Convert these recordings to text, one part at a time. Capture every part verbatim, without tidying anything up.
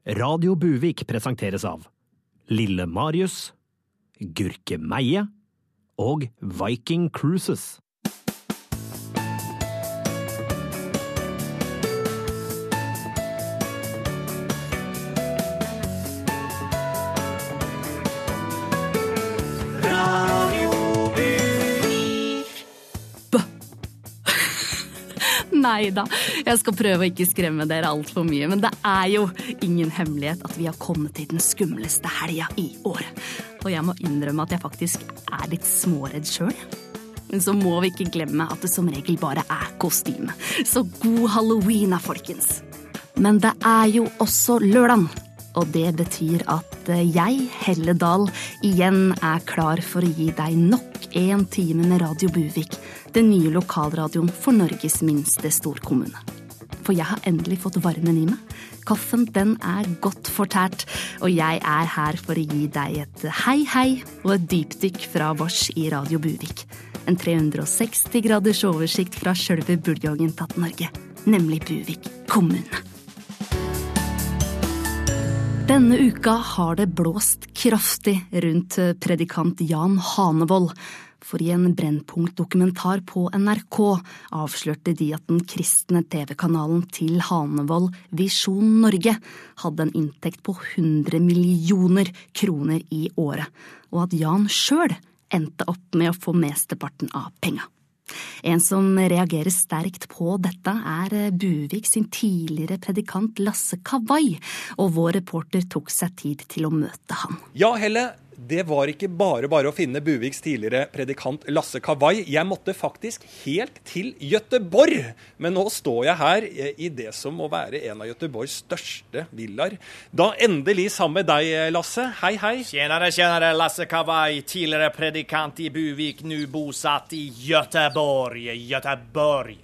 Radio Buvik presenteres av Lille Marius, Gurke Meie og Viking Cruises. Neida, jeg skal prøve å ikke skremme dere alt for mye, men det er jo ingen hemmelighet at vi har kommet til den skumleste helga i året. Og jeg må innrømme at jeg faktisk er litt småredd selv. Men så må vi ikke glemme at det som regel bare er kostyme. Så god Halloween, folkens! Men det er jo også lørdag, og det betyr at jeg, Helle Dahl, igjen er klar for å gi deg nok en time med Radio Buvik, den nye lokalradioen for Norges minste storkommune. For jeg har endelig fått varmen i meg. Kaffen, den er godt fortært, og jeg er her for å gi deg et hei hei og et dypdykk fra vårs i Radio Buvik. En tre hundre seksti graders oversikt fra selve buljongen tatt Norge, nemlig Buvik kommune. Denne uka har det blåst kraftig rundt predikant Jan Hanevold, for i en Brennpunkt-dokumentar på N R K avslørte de at den kristne T V-kanalen til Hanevold, Visjon Norge, hadde en inntekt på hundre millioner kroner i året, og at Jan selv endte opp med å få mesteparten av penga. En som reagerer sterkt på dette er Buvik sin tidligere predikant Lasse Kawai, og vår reporter tok seg tid til å møte han. Ja, Helle, det var ikke bare bare å finne Buviks tidligere predikant Lasse Kawai. Jeg måtte faktisk helt til Göteborg. Men nå står jeg her i det som må være en av Göteborgs største villaer. Da endelig sammen med deg, Lasse. Hei, hei. Tjenare, tjenare, Lasse Kawai, tidligere predikant i Buvik, nu bosatt i Göteborg. Göteborg.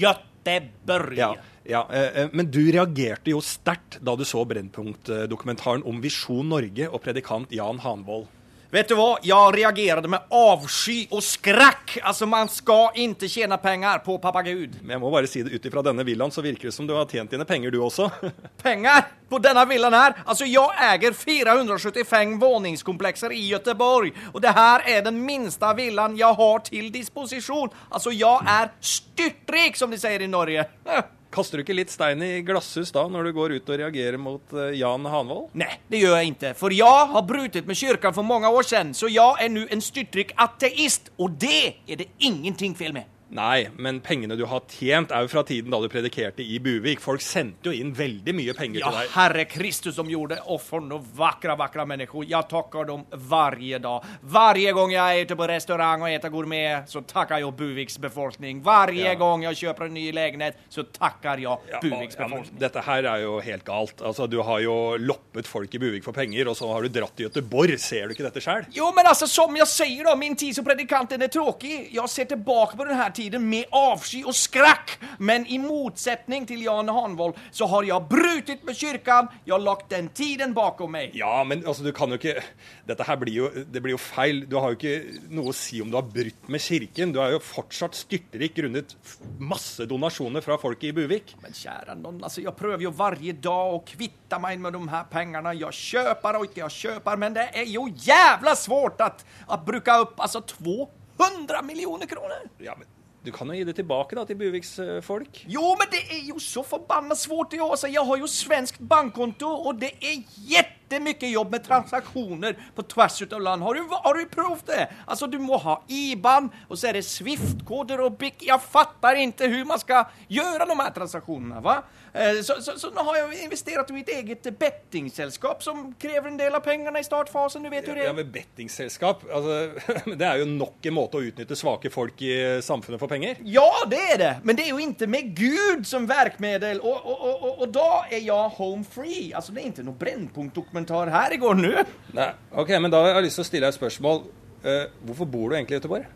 Göteborg. Ja. Ja, men du reagerte jo sterkt da du så Brennpunkt-dokumentaren om Visjon Norge og predikant Jan Hanevold. Vet du vad? Jag reagerade med avsky och skräck. Alltså man ska inte tjäna pengar på pappa Gud. Men jag må bara se det utifrån denna villan så virker det som du har tjent dina pengar du också. Pengar? På denna villan här? Alltså jag äger fyrahundrasjuttiofem våningskomplexer i Göteborg. Och det här är den minsta villan jag har till disposition. Alltså jag är styrtrik som de säger i Norge. Kaster du ikke litt stein i glasshus da, når du går ut og reagerer mot uh, Jan Hanevold? Nej, det gör jag inte. För jag har brutit med kyrkan för många år sedan. Så jag är nu en styrtrik ateist. Och det är det ingenting fel med. Nei, men pengene du har tjent er jo fra tiden da du predikerte i Buvik. Folk sendte jo inn veldig mye penger ja, til deg. Ja, Herre Kristus som gjorde. Och för några vackra, vackra människor. Jag tackar dem varje dag. Varje gång jag är ute på restaurang och äter gourmet så tackar jag Buviks befolkning. Varje ja. gång jag köper en ny lägenhet så tackar jag ja, Buviks ja, befolkning. Dette her er jo helt galt. Altså, du har jo loppet folk i Buvik for penger, og så har du dratt i Göteborg. Ser du ikke dette selv? Jo, men alltså som jag säger då, min tid som predikanten är tråkig. Jag ser tillbaka på den här tiden med avsky och skräck. Men i motsättning till Jan Hanevold så har jag brutit med kyrkan. Jag har lagt den tiden bakom mig. Ja, men altså, du kan jo ikke... Dette her blir jo, det blir jo feil. Du har jo ikke noe å si om du har brutt med kirken. Du er jo fortsatt styrterik grunnet masse donasjoner fra folk i Buvik. Men kära någon, alltså jag prövar ju varje dag och kvitta mig med de här pengarna. Jag köper och inte jag köper, men det är ju jävla svårt att, att bruka upp alltså tvåhundra miljoner kronor. Ja, men du kan jo gi det tilbake da til Buviks folk. Jo, men det är ju så förbannat svårt i år. Så jag har ju svenskt bankkonto och det är jättemycket jobb med transaktioner på tvärs utav land. Har du, har du provat det? Alltså du må ha I B A N och så är det Swift-koder och B I C. Jag fattar inte hur man ska göra de här transaktionerna, va? Så, så, så nu har jag investerat i mitt eget bettingselskap som kräver en del av pengarna i startfasen, du vet hur det är. Ja, men bettingselskap, alltså, det är ju nok en måte å utnytte svake folk i samfunnet for penger. Ja, det är det. Men det är ju inte med Gud som verkmedel. Och, och, och, och då är jag home free. Alltså det är inte någon Brennpunkt-dokumentar här igår nu. Nej, okej, okay, men då har jag lyst til å stille et spørsmål. Uh, hvorfor bor du egentlig i Göteborg?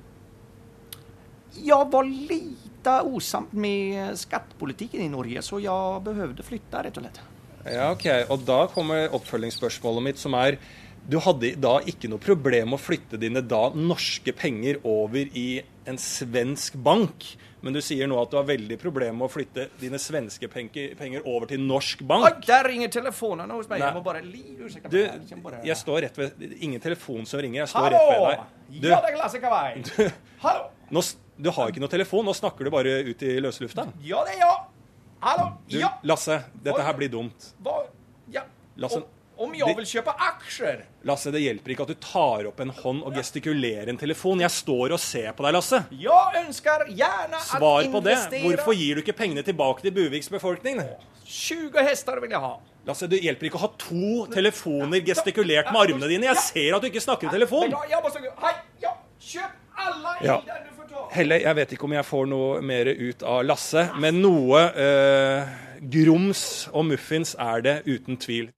Jag var lite osamt med skattepolitiken i Norge, så jag behövde flytta rett og slett. Ja, ok. Og da kommer oppfølgingsspørsmålet mitt, som er, du hadde da ikke noe problem å flytte dine da norske penger over i en svensk bank, men du sier nå at du har veldig problemer med å flytte dine svenske penger, penger over til norsk bank. Oj, där ringer telefonen hos mig. Nej. Jag må bara li, ursäkta Du, mig. Jag bara- jeg står rett ved, ingen telefon som ringer, jeg står rett ved Hallå! deg. Du, Ja, det är Lasse Kavaj. Hallå! nå, s- du har ikke noe telefon, nå snakker du bare ut i løslufta. Ja, det är jag. Hallå! Du, Ja! Lasse, dette her blir dumt. Vad? Ja. Lasse, om, om jag det- vill köpa aktier? Lasse, det hjelper ikke at du tar opp en hånd og gestikulerer en telefon. Jeg står og ser på deg, Lasse. Jag önskar gärna Svar att på det. investera. Hvorfor gir du ikke pengene tilbake til Buviks befolkning? tjugo hästar vill jag ha. Lasse, det hjelper ikke å ha to telefoner gestikulert med armene dine. Jeg ser at du ikke snakker i telefon. Men jag, jag måste gå. Hej, ja. Köp alla Ja. elden du får ta. Helle, jeg vet ikke om jeg får noe mer ut av Lasse, men noe eh, grums og muffins er det uten tvil.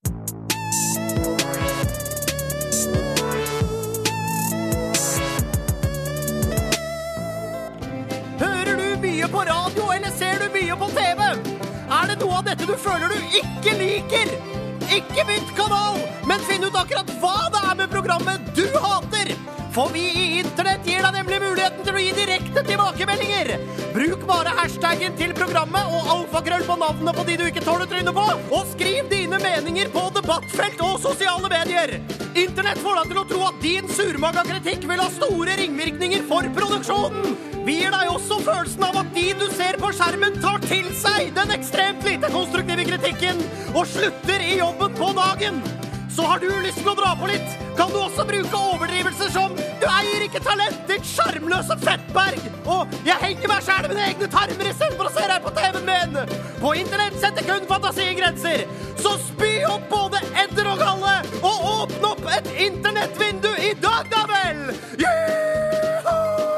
Hører du mye på radio, eller ser du mye på T V? Er det noe av dette du føler du ikke liker? Ikke bytt kanal, men finn ut akkurat hva det er med programmet du hater. For vi i internett gir deg nemlig muligheten til å gi direkte tilbakemeldinger. Bruk bare hashtaggen til programmet og alfakrøll på navnet på de du ikke tåler trynet på, og skriv dine meninger på debattfelt og sosiale medier. Internett får deg til å tro at din surmaga kritikk vil ha store ringvirkninger for produksjonen. Vi gir deg også følelsen av at de du ser på skjermen tar til seg den ekstremt lite konstruktive kritikken og slutter i jobben på dagen. Så har du lyst til å dra på litt, kan du også bruke overdrivelser som «Du eier ikke talent, ditt skjermløse fettberg!» og «Jeg henger meg selv med mine egne tarmer i stedet for å se deg på T V-en min!» På internett setter kun fantasi i grenser. Så spy opp både edder og galle, og åpne opp et internettvindu i dag, da vel! Juhu!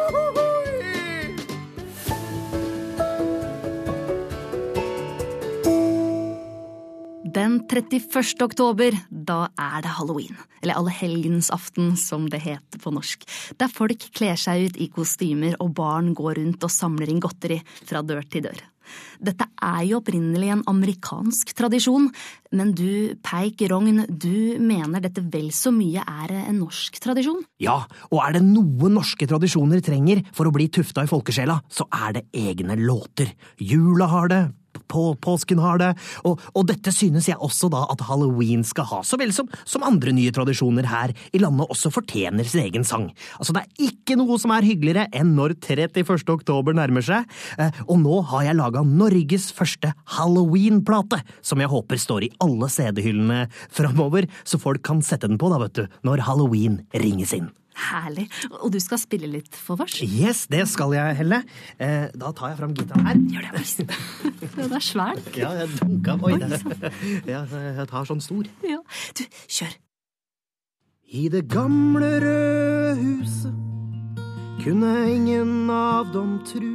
Den trettiførste oktober, da er det Halloween, eller Allehelgensaften som det heter på norsk, der folk kler seg ut i kostymer og barn går rundt og samler inn godteri fra dør til dør. Dette er jo opprinnelig en amerikansk tradisjon, men du, Peik Rogn, du mener dette vel så mye er en norsk tradisjon? Ja, og er det noe norske tradisjoner trenger for å bli tufta i folkesjela, så er det egne låter. Jula har det, på påsken har det, og, og dette synes jeg også da at Halloween skal ha, så vel som, som andre nye tradisjoner her i landet også fortjener sin egen sang. Altså det er ikke noe som er hyggeligere enn når trettiførste oktober nærmer seg, eh, og nå har jeg laget Norges første Halloween-plate, som jeg håper står i alle C D-hyllene fremover, så folk kan sette den på da, vet du, når Halloween ringes inn. Herlig, og du skal spille litt for oss? Yes, det skal jeg, Helle. Eh, da tar jeg fram gitaren her. Gjør det, oi. Den er svær. Ja, jeg dunka. Oi, ja, jeg tar sånn stor. Ja. Du, kjør. I det gamle røde huset kunne ingen av dem tru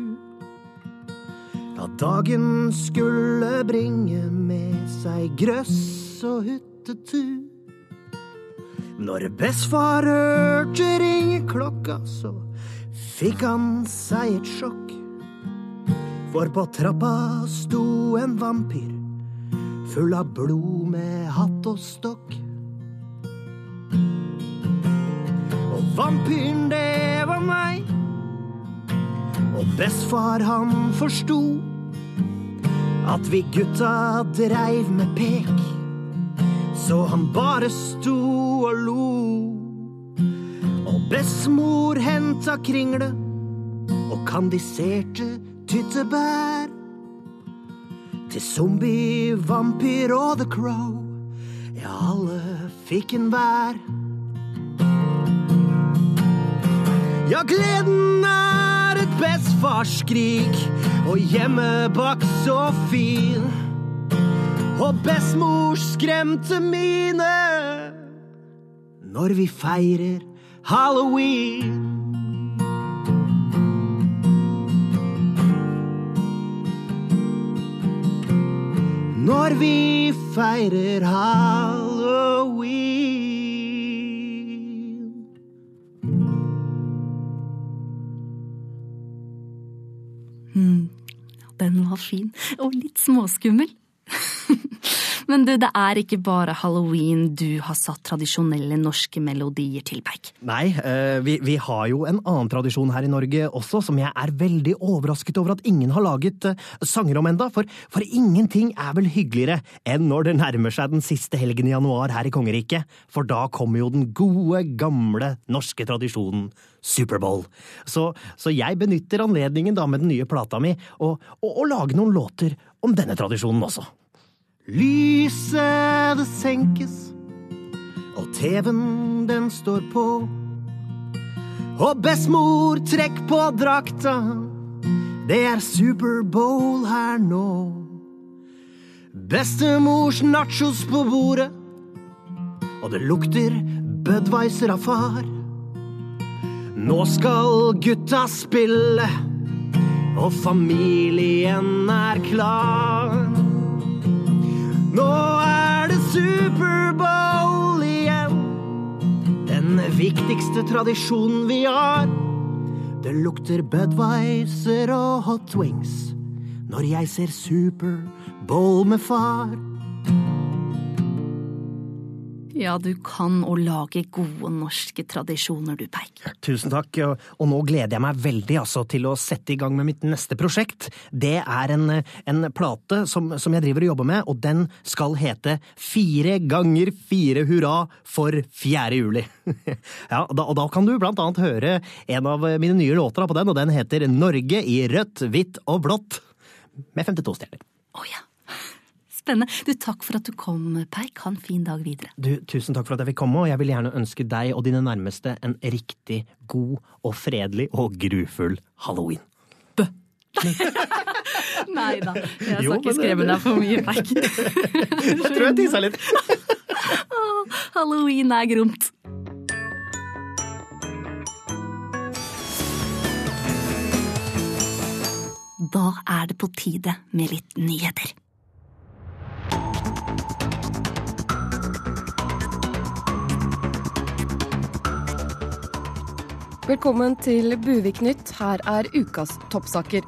at dagen skulle bringe med seg grøss og hyttetu. Når bestefar hørte ringe klokka, så fikk han seg et sjokk. For på trappa sto en vampyr, full av blod med hatt og stokk. Og vampyren, det var meg, og bestefar han forstod at vi gutta dreiv med pek. Så han bare sto og lo. Og bestemor henta kringle og kandiserte tyttebær til zombie, vampyr og the crow. Ja, alle fikk en hver. Ja, gleden er et bestfarskrik, og hjemmebak så fin. Og bestemor skremte mine når vi feirer Halloween. Når vi feirer Halloween. Hmm, den var fin, og litt småskummel. Men du, det er ikke bare Halloween du har satt tradisjonelle norske melodier til, Peik. Nei, uh, vi, vi har jo en annen tradisjon her i Norge også, som jeg er veldig overrasket over at ingen har laget uh, sanger om enda, for, for ingenting er vel hyggeligere enn når det nærmer seg den siste helgen i januar her i Kongeriket, for da kommer jo den gode, gamle norske tradisjonen Superbowl. Så, så jeg benytter anledningen da med den nye plata mi og, og, og lage noen låter om denne tradisjonen også. Lyset det senkes, og T V-en den står på, og bestemor trekk på drakta, det er Superbowl her nå. Bestemors nachos på bordet, og det lukter Budweiser av far. Nå skal gutta spille, og familien er klar. Nå er det Superbowl igjen, den viktigste tradisjonen vi har. Det lukter Budweiser og hot wings når jeg ser Superbowl med far. Ja, du kan å lage gode norske tradisjoner, du, Peik. Tusen takk, og, og nå gleder jeg meg veldig altså, til å sette i gang med mitt neste prosjekt. Det er en, en plate som, som jeg driver og jobber med, og den skal hete Fire ganger fire hurra for fjerde juli. Ja, og da, og da kan du blant annet høre en av mine nye låter på den, og den heter Norge i rødt, hvitt og blått, med femtito stjerner. Å ja. Spennende. Du, takk for at du kom, Peik. Ha en fin dag videre. Du, tusen takk for at jeg fikk komme, og jeg vil gjerne ønske deg og dine nærmeste en riktig god og fredelig og grufull Halloween. Bø! Nei da, jeg skal Jo, ikke men- skremme deg for mye, Peik. Jeg tror jeg tisset litt. Åh, Halloween er gromt. Da er det på tide med litt nyheter. Velkommen til Buvik-nytt. Her er ukas toppsaker.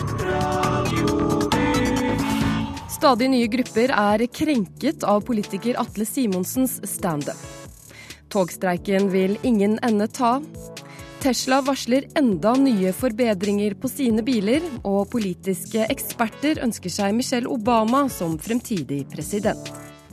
Stadig nye grupper er krenket av politiker Atle Simonsens stand-up. Togstreiken vil ingen ende ta. Tesla varsler enda nye forbedringer på sine biler, og politiske eksperter ønsker seg Michelle Obama som fremtidig president.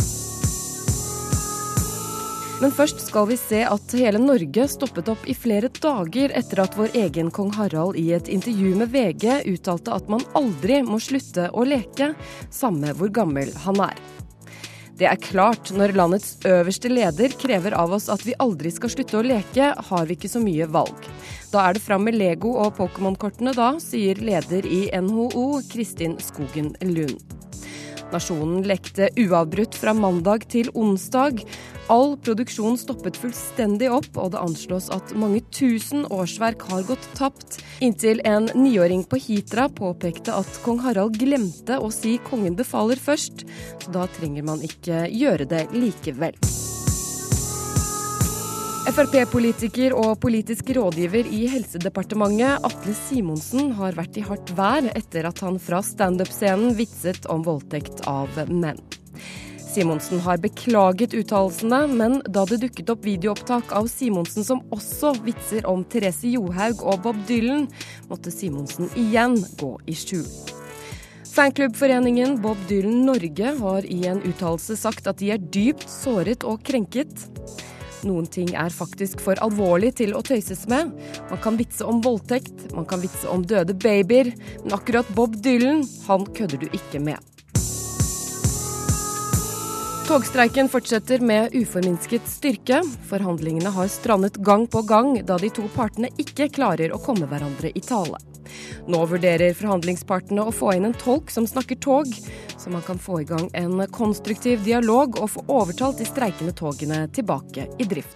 Men først skal vi se at hele Norge stoppet opp i flere dager etter at vår egen kong Harald i et intervju med V G uttalte at man aldri må slutte å leke, samme hvor gammel han er. Det er klart, når landets øverste leder krever av oss at vi aldri skal slutte å leke, har vi ikke så mye valg. Da er det fram med Lego og Pokémon-kortene da, sier leder i N H O, Kristin Skogen Lund. Nasjonen lekte uavbrutt fra mandag til onsdag. All produksjon stoppet fullstendig opp, og det anslås at mange tusen årsverk har gått tapt. Inntil en niåring på Hitra påpekte at kong Harald glemte å si kongen befaler først, så da trenger man ikke gjøre det likevel. F R P-politiker og politisk rådgiver i Helsedepartementet Atle Simonsen har vært i hardt vær etter at han fra stand-up-scenen vitset om voldtekt av menn. Simonsen har beklaget uttalelsene, men da det dukket opp videoopptak av Simonsen som også vitser om Therese Johaug og Bob Dylan, måtte Simonsen igjen gå i skjul. Fanklubbforeningen Bob Dylan Norge har i en uttalelse sagt at de er dypt såret og krenket. Noen ting er faktisk for alvorlig til å tøyses med. Man kan vitse om voldtekt, man kan vitse om døde babyer, men akkurat Bob Dylan, han kødder du ikke med. Togstreiken fortsetter med uforminsket styrke. Forhandlingene har strandet gang på gang, da de to partene ikke klarer å komme hverandre i tale. Nå vurderer forhandlingspartene å få inn en tolk som snakker tog, så man kan få i gang en konstruktiv dialog og få overtalt de streikende togene tilbake i drift.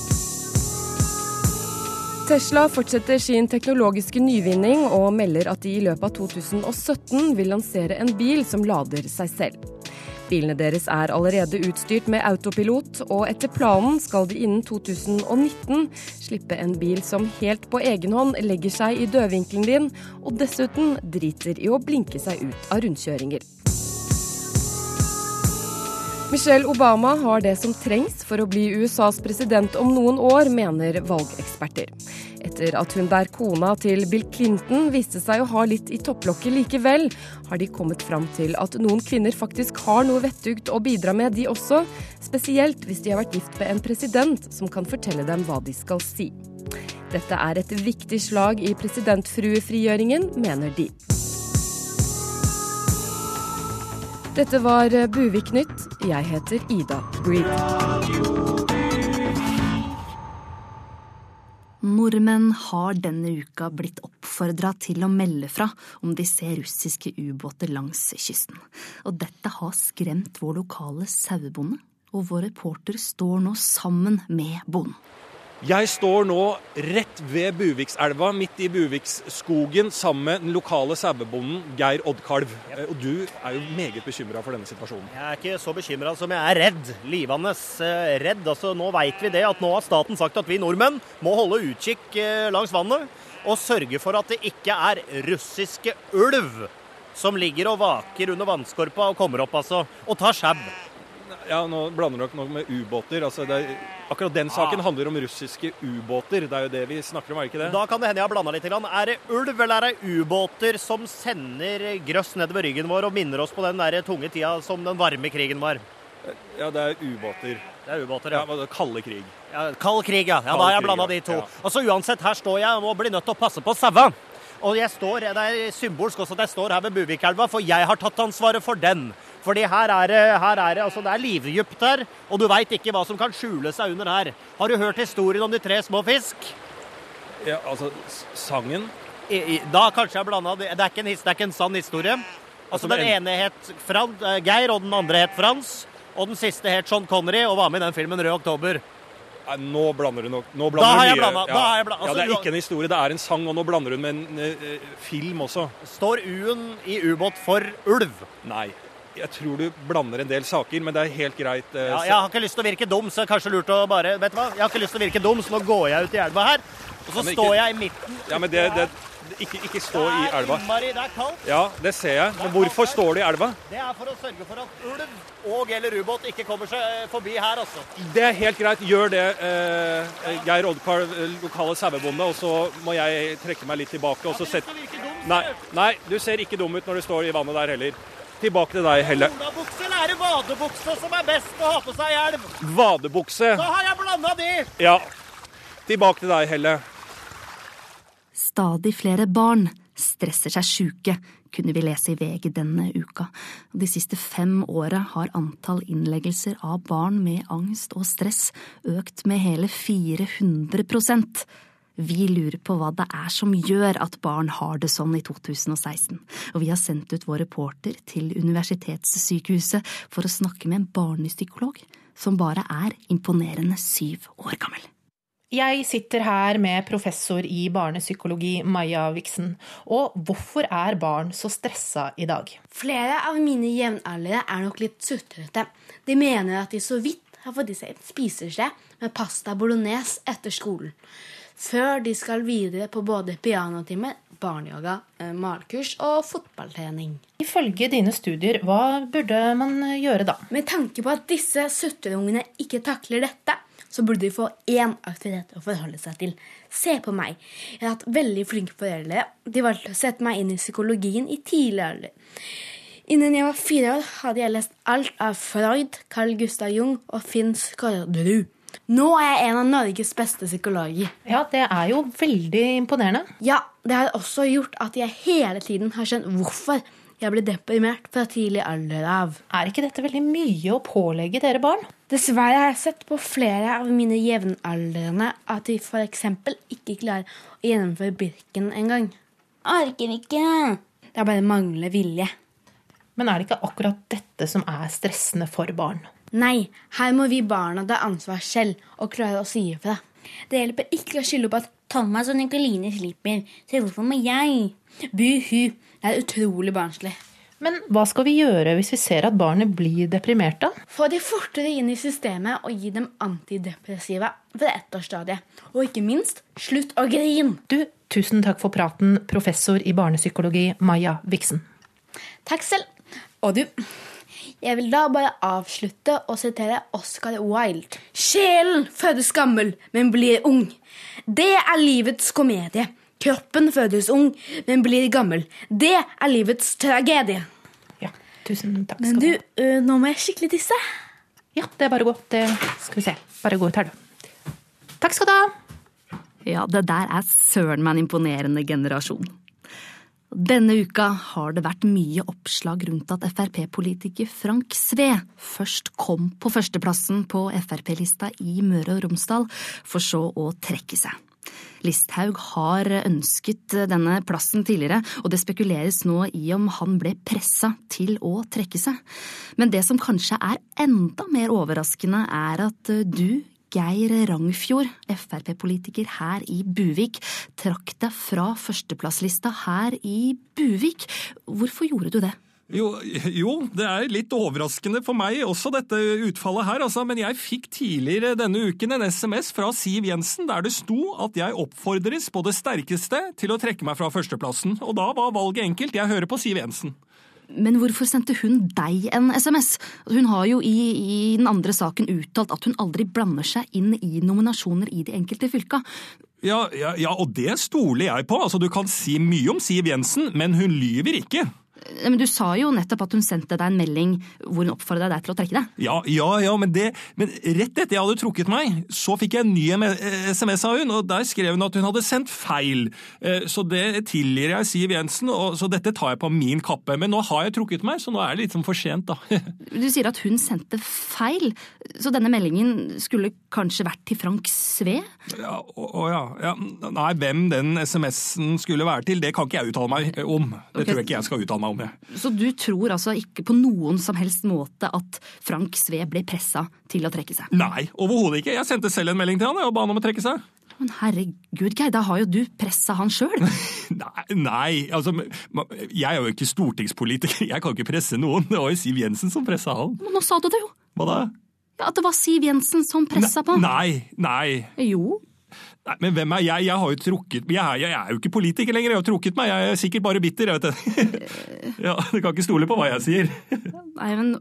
Tesla fortsetter sin teknologiske nyvinning og melder at de i løpet av to tusen og sytten vil lansere en bil som lader seg selv. Bilene deres er allerede utstyrt med autopilot, og etter planen skal de innen to tusen og nitten slippe en bil som helt på egen hånd legger seg i dødvinkelen din, og dessuten driter i å blinke seg ut av rundkjøringer. Michelle Obama har det som trengs for å bli U S A's president om noen år, mener valgeksperter. Etter at hun der kona til Bill Clinton viste seg å ha litt i topplokket likevel, har de kommet fram til at noen kvinner faktisk har noe vettugt å bidra med de også, spesielt hvis de har vært gift med en president som kan fortelle dem hva de skal si. Dette er et viktig slag i presidentfruefrigjøringen, mener de. Dette var Buvik-nytt. Jeg heter Ida Breed. Nordmenn har denne uka blitt oppfordret til å melde fra om de ser russiske ubåter langs kysten. Og dette har skremt vår lokale sauebonde, og vår reporter står nå sammen med bonden. Jeg står nå rett ved Buvikselva, midt i Buviksskogen, sammen med den lokale sauebonden Geir Oddkalv. Og du er jo meget bekymret for denne situasjonen. Jeg er ikke så bekymret som jeg er redd. Livandes redd. Altså, nå vet vi det at nå har staten sagt at vi nordmenn må holde utkikk langs vannet og sørge for at det ikke er russiske ulv som ligger og vaker under vannskorpa og kommer opp altså, og tar skjebb. Ja, nå blander dere noe med ubåter. Altså, det er, akkurat den saken handler om russiske ubåter. Det er jo det vi snakker om, er det ikke det? Da kan det hende jeg har blandet litt. Er det ulv eller er det ubåter som sender grøss nedover ryggen vår og minner oss på den der tunge tida som den varme krigen var? Ja, det er ubåter. Det er ubåter, ja. Ja, kalde krig. Ja, kald krig, ja. Ja, da har jeg blandet de to. Ja. Altså uansett, her står jeg og blir nødt til å passe på saua. Og jeg står, det er symbolsk også at jeg står her ved Buvikelva, for jeg har tatt ansvaret for den. Fordi her er, her er det, altså det er livdypt her, og du vet ikke hva som kan skjule seg under her. Har du hørt historien om de tre små fisk? Ja, altså, sangen? I, i, da kanskje jeg blandet, det er ikke en, det er ikke en sann historie. Altså, altså den ene het Frans, Geir, og den andre het Frans, og den siste het Sean Connery, og var med i den filmen Rød Oktober. Nå blander du nok. Nå blander da har jeg mye. blandet. Ja. Da har jeg blandet. Altså, ja, det er ikke en historie, det er en sang, og nå blander hun med en uh, film også. Står U-en i ubåt for ulv? Nei. Jeg tror du blander en del saker, men det er helt greit. Uh, ja, jeg har ikke lyst til å virke dum, så kanskje lurt å bare, vet du hva? Jeg har ikke lyst til å virke dum, så nå går jeg ut i elva her, og så ja, står ikke, jeg i midten. Ja, men det, det, ikke, ikke stå i elva. Innmari, det er kaldt. Ja, det ser jeg. Men hvorfor står du i elva? Det er for å sørge for at ulv og eller ubåt ikke kommer seg forbi her, altså. Det er helt greit. Gjør det, uh, Geir Oddkalv, lokale sauebonde, og så må jeg trekke meg litt tilbake. Og så set... nei, nei, du ser ikke dum ut når du står i vannet der heller. Tilbake til deg, Helle. Vadebukse eller er det vadebukse som er best å ha på seg i elv? Vadebukse. Da har jeg blandet de! Ja. Tilbake til deg, Helle. Stadig flere barn stresser seg syke, kunne vi lese i V G denne uka. De siste fem årene har antall innleggelser av barn med angst og stress økt med hele fire hundre prosent. Vi lurer på hva det er som gjør at barn har det sånn i to tusen og seksten. Og vi har sendt ut vår reporter til Universitetssykehuset for å snakke med en barnepsykolog som bare er imponerende syv år gammel. Jeg sitter her med professor i barnepsykologi Maja Viksen. Og hvorfor er barn så stressa i dag? Flere av mine jevnaldrende er nok litt sutrete. De mener at de så vidt har fått i seg et spiseskje med pasta bolognese etter skolen. Før de skal videre på både pianotimer, barneyoga, malkurs og fotballtrening. Ifølge dine studier, hva burde man gjøre da? Med tanke på at disse sutterungene ikke takler dette, så burde de få én aktivitet å forholde seg til. Se på meg. Jeg har hatt veldig flinke foreldre. De valgte å sette meg inn i psykologien i tidlig alder. Innen jeg var fire år hadde jeg lest alt av Freud, Carl Gustav Jung og Finn Skårderud. Nå er jeg en av Norges beste psykologer. Ja, det er jo veldig imponerende. Ja, det har også gjort at jeg hele tiden har skjønt hvorfor jeg ble deprimert fra tidlig alder av. Er ikke dette veldig mye å pålegge dere barn? Dessverre har jeg sett på flere av mine jevnaldrende at de for eksempel ikke klarer å gjennomføre Birken en gang. Orker ikke. Det er bare manglende vilje. Men er det ikke akkurat dette som er stressende for barn? Nei, her må vi barna ta ansvar selv og klare å si ifra. Det hjelper ikke å skylde på at Thomas og Nikoline slipper, så hvorfor må jeg? Buhu, det er utrolig barnslig. Men hva skal vi gjøre hvis vi ser at barnet blir deprimerte? Få de fortere inn i systemet og gi dem antidepressiva fra ettårsstadiet. Og ikke minst, slutt å grine. Du, tusen takk for praten, professor i barnepsykologi Maja Viksen. Takk selv. Og du, Jeg vil da bare avslutte og sitere Oscar Wilde. Sjelen fødes gammel, men blir ung. Det er livets komedie. Kroppen fødes ung, men blir gammel. Det er livets tragedie. Ja, tusen takk Men skal du, du ha. øh, nå må jeg skikkelig tisse. Ja, det er bare å gå. Det skal vi se. Bare gå ut her, du. Takk skal du ha. Ja, det der er søren meg en imponerende generasjon. Denne uka har det vært mye oppslag rundt at F R P-politiker Frank Sve først kom på førsteplassen på F R P-lista i Møre og Romsdal, for så å trekke seg. Listhaug har ønsket denne plassen tidligere, og det spekuleres nå i om han ble pressa til å trekke seg. Men det som kanskje er enda mer overraskende er at du, Geir Rangfjord, F R P-politiker her i Buvik, trakk deg fra førsteplasslista her i Buvik. Hvorfor gjorde du det? Jo, jo, det er litt overraskende for meg også dette utfallet her, altså, men jeg fikk tidligere denne uken en sms fra Siv Jensen der det sto at jeg oppfordres på det sterkeste til å trekke meg fra førsteplassen, og da var valget enkelt, jeg hører på Siv Jensen. Men hvorfor sendte hun deg en sms? Hun har jo i, i den andre saken uttalt at hun aldri blander seg inn i nominasjoner i de enkelte fylka. Ja, ja, ja, og det stoler jeg på. Altså, du kan si mye om Siv Jensen, men hun lyver ikke. Men du sa jo nettopp at hun sendte deg en melding hvor hun oppfordret deg til å trekke deg. Ja, ja, ja, men, det, men rett etter jeg hadde trukket meg, så fikk jeg en ny sms av hun, og der skrev hun at hun hadde sendt feil. Så det tilgir jeg Siv Jensen, og så dette tar jeg på min kappe. Men nå har jeg trukket meg, så nå er det litt som for sent, da. Du sier at hun sendte feil, så denne meldingen skulle kanskje vært til Frank Sve? Ja, å ja, ja. Nei, hvem den sms'en skulle være til, det kan ikke jeg uttale meg om. Det okay. tror jeg ikke jeg skal uttale meg om. Så du tror altså ikke på noen som helst måte at Frank Sve ble pressa til å trekke seg? Nei, overhodet ikke. Jeg sendte selv en melding til han og ba han om å trekke seg. Men herregud, Geir, da har jo du pressa han selv. nei, nei, altså, jeg er jo ikke stortingspolitiker. Jeg kan ikke presse noen. Det var jo Siv Jensen som pressa han. Men nå sa du det jo. Hva da? Ja, at det var Siv Jensen som pressa på. Nei, nei. Jo. Nei, men hvem er jeg? Jeg har jo trukket jeg er, jeg er jo ikke politiker lenger, jeg har trukket meg. Jeg er sikkert bare bitter, jeg vet det. Ja, du kan ikke stole på hva jeg sier. Nei, men...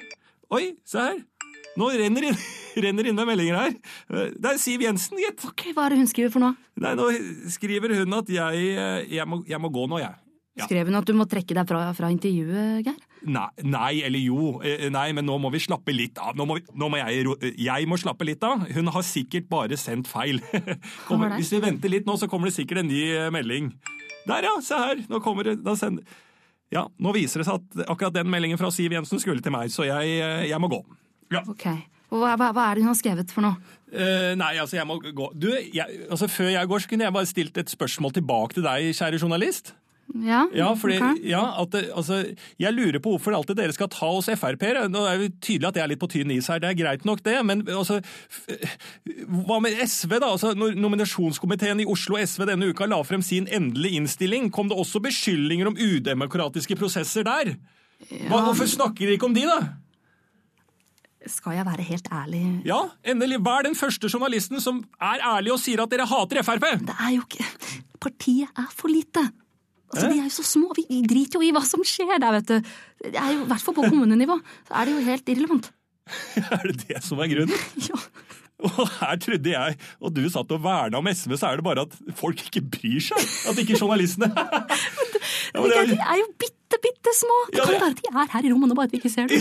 Oi, se her. Nå renner inn, renner inn med meldinger her. Det er Siv Jensen, gitt. Ok, hva er det hun skriver for noe? Nei, nå skriver hun at jeg, jeg, må, jeg må gå nå, jeg. Ja. Skrev hun at du må trekke deg fra, fra intervjuet, Geir? Nei, nei, eller jo. Nei, men nå må vi slappe litt av. Nå må, vi, nå må jeg, jeg må slappe litt av. Hun har sikkert bare sendt feil. Kommer, hvis vi venter litt nå, så kommer det sikkert en ny melding. Der, ja, se her. Nå kommer det, da sender... Ja, nå viser det seg at akkurat den meldingen fra Siv Jensen skulle til meg, så jeg, jeg må gå. Ja. Ok. Hva, hva, hva er det hun har skrevet for noe? Uh, nei, altså, jeg må gå. Du, jeg, altså, før jeg går, så kunne jeg bare stilt et spørsmål tilbake til deg, kjære journalist. Ja, ja, fordi, okay. ja at det, altså, jeg lurer på hvorfor alltid dere skal ta oss F R P-ere. Nå er det tydelig at jeg er litt på tynn is her, det er greit nok det, men altså, hva med S V da? Altså, når nominasjonskomiteen i Oslo S V denne uka la frem sin endelige innstilling, kom det også beskyldninger om udemokratiske prosesser der. Ja. Hva, hvorfor snakker dere ikke om de da? Skal jeg være helt ærlig? Ja, endelig. Vær den første journalisten som er ærlig og sier at dere hater F R P. Det er jo ikke... Partiet er for lite. Altså, de er jo så små, vi driter jo i hva som skjer der, vet du. Det er jo, i hvert fall på kommunenivå, så er det jo helt irrelevant. Er det det som er grunnen? Ja. Og her trodde jeg, og du satt og verna om S V, så er det bare at folk ikke bryr seg. At ikke journalistene... men du, ja, men det er... De er jo bitte, bitte små. Det ja, kan være at de er her i rommet nå, bare at vi ikke ser det.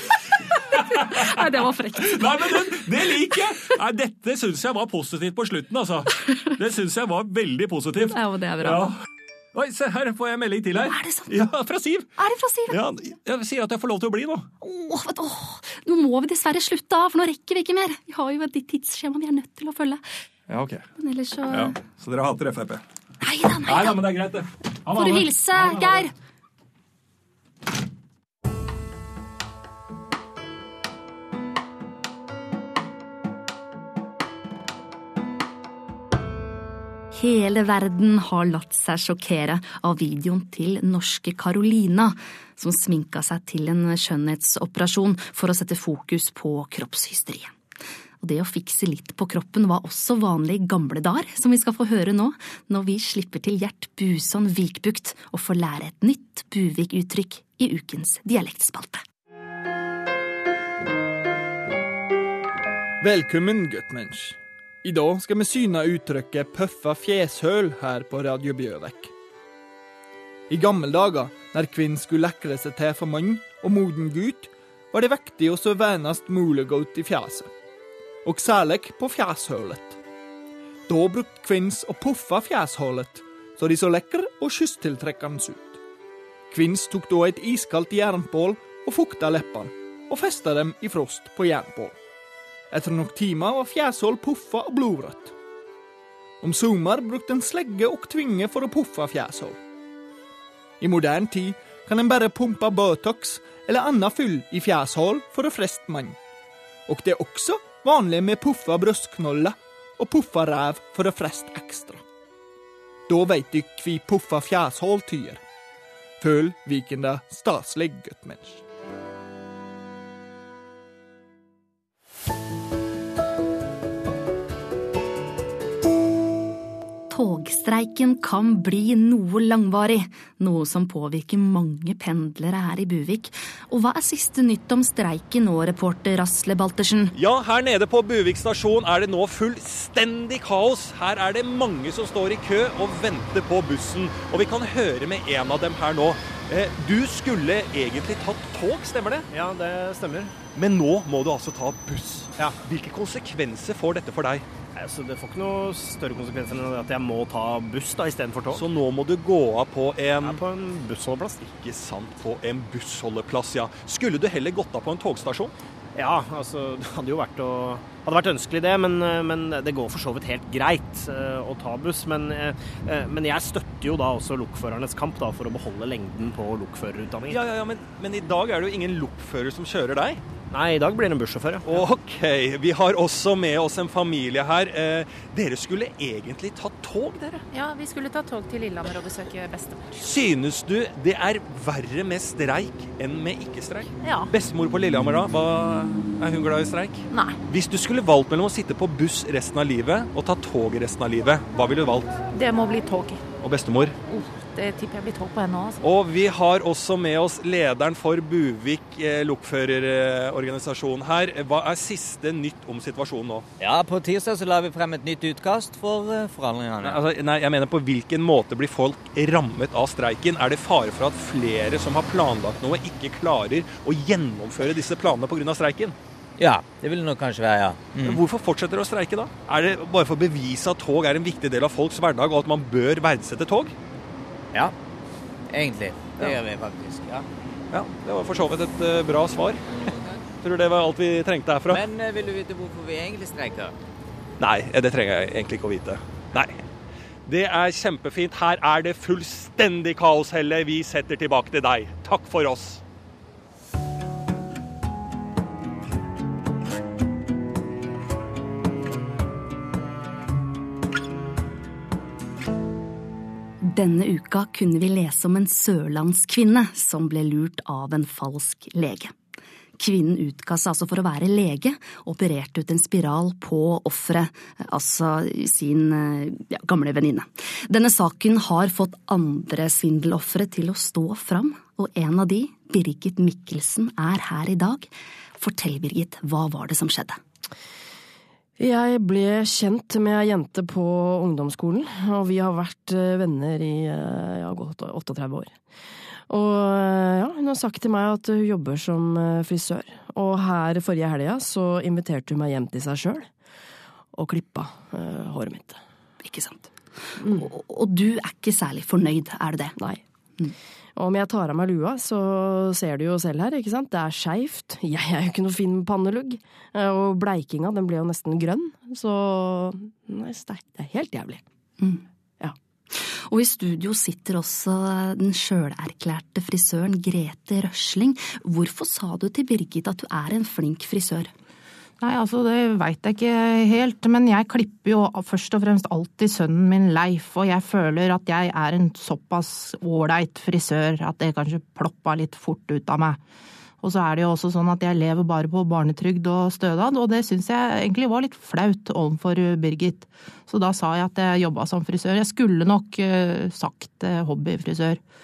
Nei, det var frekt. Nei, men det, det liker jeg. Nei, dette synes jeg var positivt på slutten, altså. Det synes jeg var veldig positivt. Ja, det er bra. Ja. Oi, se her får jeg en melding til her. Er det sant? Ja, fra Siv. Er det fra Siv? Ja, jeg sier at jeg får lov til å bli nå. Åh, åh, nå må vi dessverre slutte av, for nå rekker vi ikke mer. Vi har jo et tidsskjema vi er nødt til å følge. Ja, ok. Men ellers så... Ja, så dere hater F R P? Nei da, nei da. Nei da, men det er greit det. Ha, får du hilse, Geir? Hele verden har latt seg sjokkere av videoen til norske Carolina, som sminka seg til en skjønnhetsoperasjon for å sette fokus på kroppshysteriet. Og det å fikse litt på kroppen var også vanlig i gamle dager, som vi skal få høre nå, når vi slipper til Gjert Buson Vikbukt og får lære et nytt Buvik-uttrykk i ukens dialektspalte. Velkommen, guttmensch. I dag skal vi syne uttrykket pøffa fjeshøl her på Radio Bjørvek. I gamle dager, når kvinn skulle lekre seg til for mann og moden gutt, var det viktig å så venast mulig godt i fjaset. Og særlig på fjeshølet. Da brukte kvinns å puffa fjeshølet, så de så lekker og kysttiltrekkende ut. Kvinns tok da et iskaldt jernbål og fukta leppene, og festa dem i frost på jernbål. Etter nok timer var fjeshål puffa og blodrødt. Om sommer brukte en slegge og tvinge for å puffa fjeshål. I modern tid kan en bare pumpa botox eller anna fyll i fjeshål for å freste mann. Og det er også vanlig med puffa brøstknoller og puffa ræv for å freste ekstra. Da vet du hvi puffa fjeshål tyr. Føl vikende staslig guttmensch. Togstreiken kan bli noe langvarig, noe som påvirker mange pendlere her i Buvik. Og hva er siste nytt om streiken nå, reporter Rasle Baltersen? Ja, her nede på Buvik stasjon er det nå fullstendig kaos. Her er det mange som står i kø og venter på bussen, og vi kan høre med en av dem her nå. Du skulle egentlig tatt tog, stemmer det? Ja, det stemmer. Men nå må du altså ta buss. Ja. Hvilke konsekvenser får dette for deg? Så det får ikke noe større konsekvenser enn at jeg må ta buss da, i stedet for tog. Så nå må du gå av på en... Ja, på en bussholdeplass. Ikke sant, på en bussholdeplass, ja. Skulle du heller gått av på en togstasjon? Ja, altså, det hadde jo vært, å, hadde vært ønskelig det, men, men det går for så vidt helt greit uh, å ta buss. Men, uh, men jeg støtter jo da også lokførernes kamp da, for å beholde lengden på lokførerutdanningen. Ja, ja, ja, men, men i dag er det jo ingen lokfører som kjører deg. Nei, i dag blir det en bussjåfør, ja. Ok, vi har også med oss en familie her. Eh, dere skulle egentlig ta tog, dere? Ja, vi skulle ta tog til Lillehammer og besøke bestemor. Synes du det er verre med streik enn med ikke-streik? Ja. Bestemor på Lillehammer da, hva er hun glad i streik? Nei. Hvis du skulle valgt mellom å sitte på buss resten av livet og ta tog resten av livet, hva ville du valgt? Det må bli tog. Og bestemor? Oh, det tipper jeg blir tog på henne også. Og vi har også med oss lederen for Buvik eh, lokførerorganisasjon her. Hva er siste nytt om situasjonen nå? Ja, på tirsdag så la vi frem et nytt utkast for uh, forhandlingene. Nei, altså, nei, jeg mener på hvilken måte blir folk rammet av streiken? Er det fare for at flere som har planlagt noe ikke klarer å gjennomføre disse planene på grunn av streiken? Ja, det vil det nok kanskje være, ja. Mm. Hvorfor fortsetter dere å streike da? Er det bare for å bevise at tog er en viktig del av folks hverdag, og at man bør verdsette tog? Ja, egentlig. Det ja. gjør vi faktisk, ja. Ja, det var for så vidt et uh, bra svar. Tror du det var alt vi trengte herfra? Men uh, vil du vite hvorfor vi egentlig streiker? Nei, det trenger jeg egentlig ikke å vite. Nei. Det er kjempefint. Her er det fullstendig kaos, Helle. Vi setter tilbake til deg. Takk for oss. Denne uka kunne vi lese om en sørlandskvinne som ble lurt av en falsk lege. Kvinnen utga seg altså for å være lege, og opererte ut en spiral på offeret, altså sin ja, gamle venninne. Denne saken har fått andre svindeloffere til å stå fram, og en av de, Birgit Mikkelsen, er her i dag. Fortell, Birgit, hva var det som skjedde? Jeg ble kjent med ei jente på ungdomsskolen, og vi har vært venner i ja, godt otteogtretti år. Og ja, hun har sagt til meg at hun jobber som frisør, og her forrige helga så inviterte hun meg hjem til seg selv og klippa uh, håret mitt. Ikke sant? Mm. Og, og du er ikke særlig fornøyd, er du det? Nei. Mm. Og om jeg tar av meg lua, så ser du jo selv her, ikke sant? Det er skjevt. Jeg er jo ikke noe fin pannelugg. Og bleikinga, den ble jo nesten grønn. Så nei, det er helt jævlig. Mm. Ja. Og i studio sitter også den selverklærte frisøren Grete Røsling. Hvorfor sa du til Birgit at du er en flink frisør? Nei, altså det vet jeg ikke helt, men jeg klipper jo først og fremst alltid sønnen min Leif, og jeg føler at jeg er en såpass ålreit frisør at det kanskje ploppa litt fort ut av meg. Og så er det jo også sånn at jeg lever bare på barnetrygd og stønad, og det synes jeg egentlig var litt flaut overfor Birgit. Så da sa jeg at jeg jobbet som frisør. Jeg skulle nok uh, sagt uh, hobbyfrisør.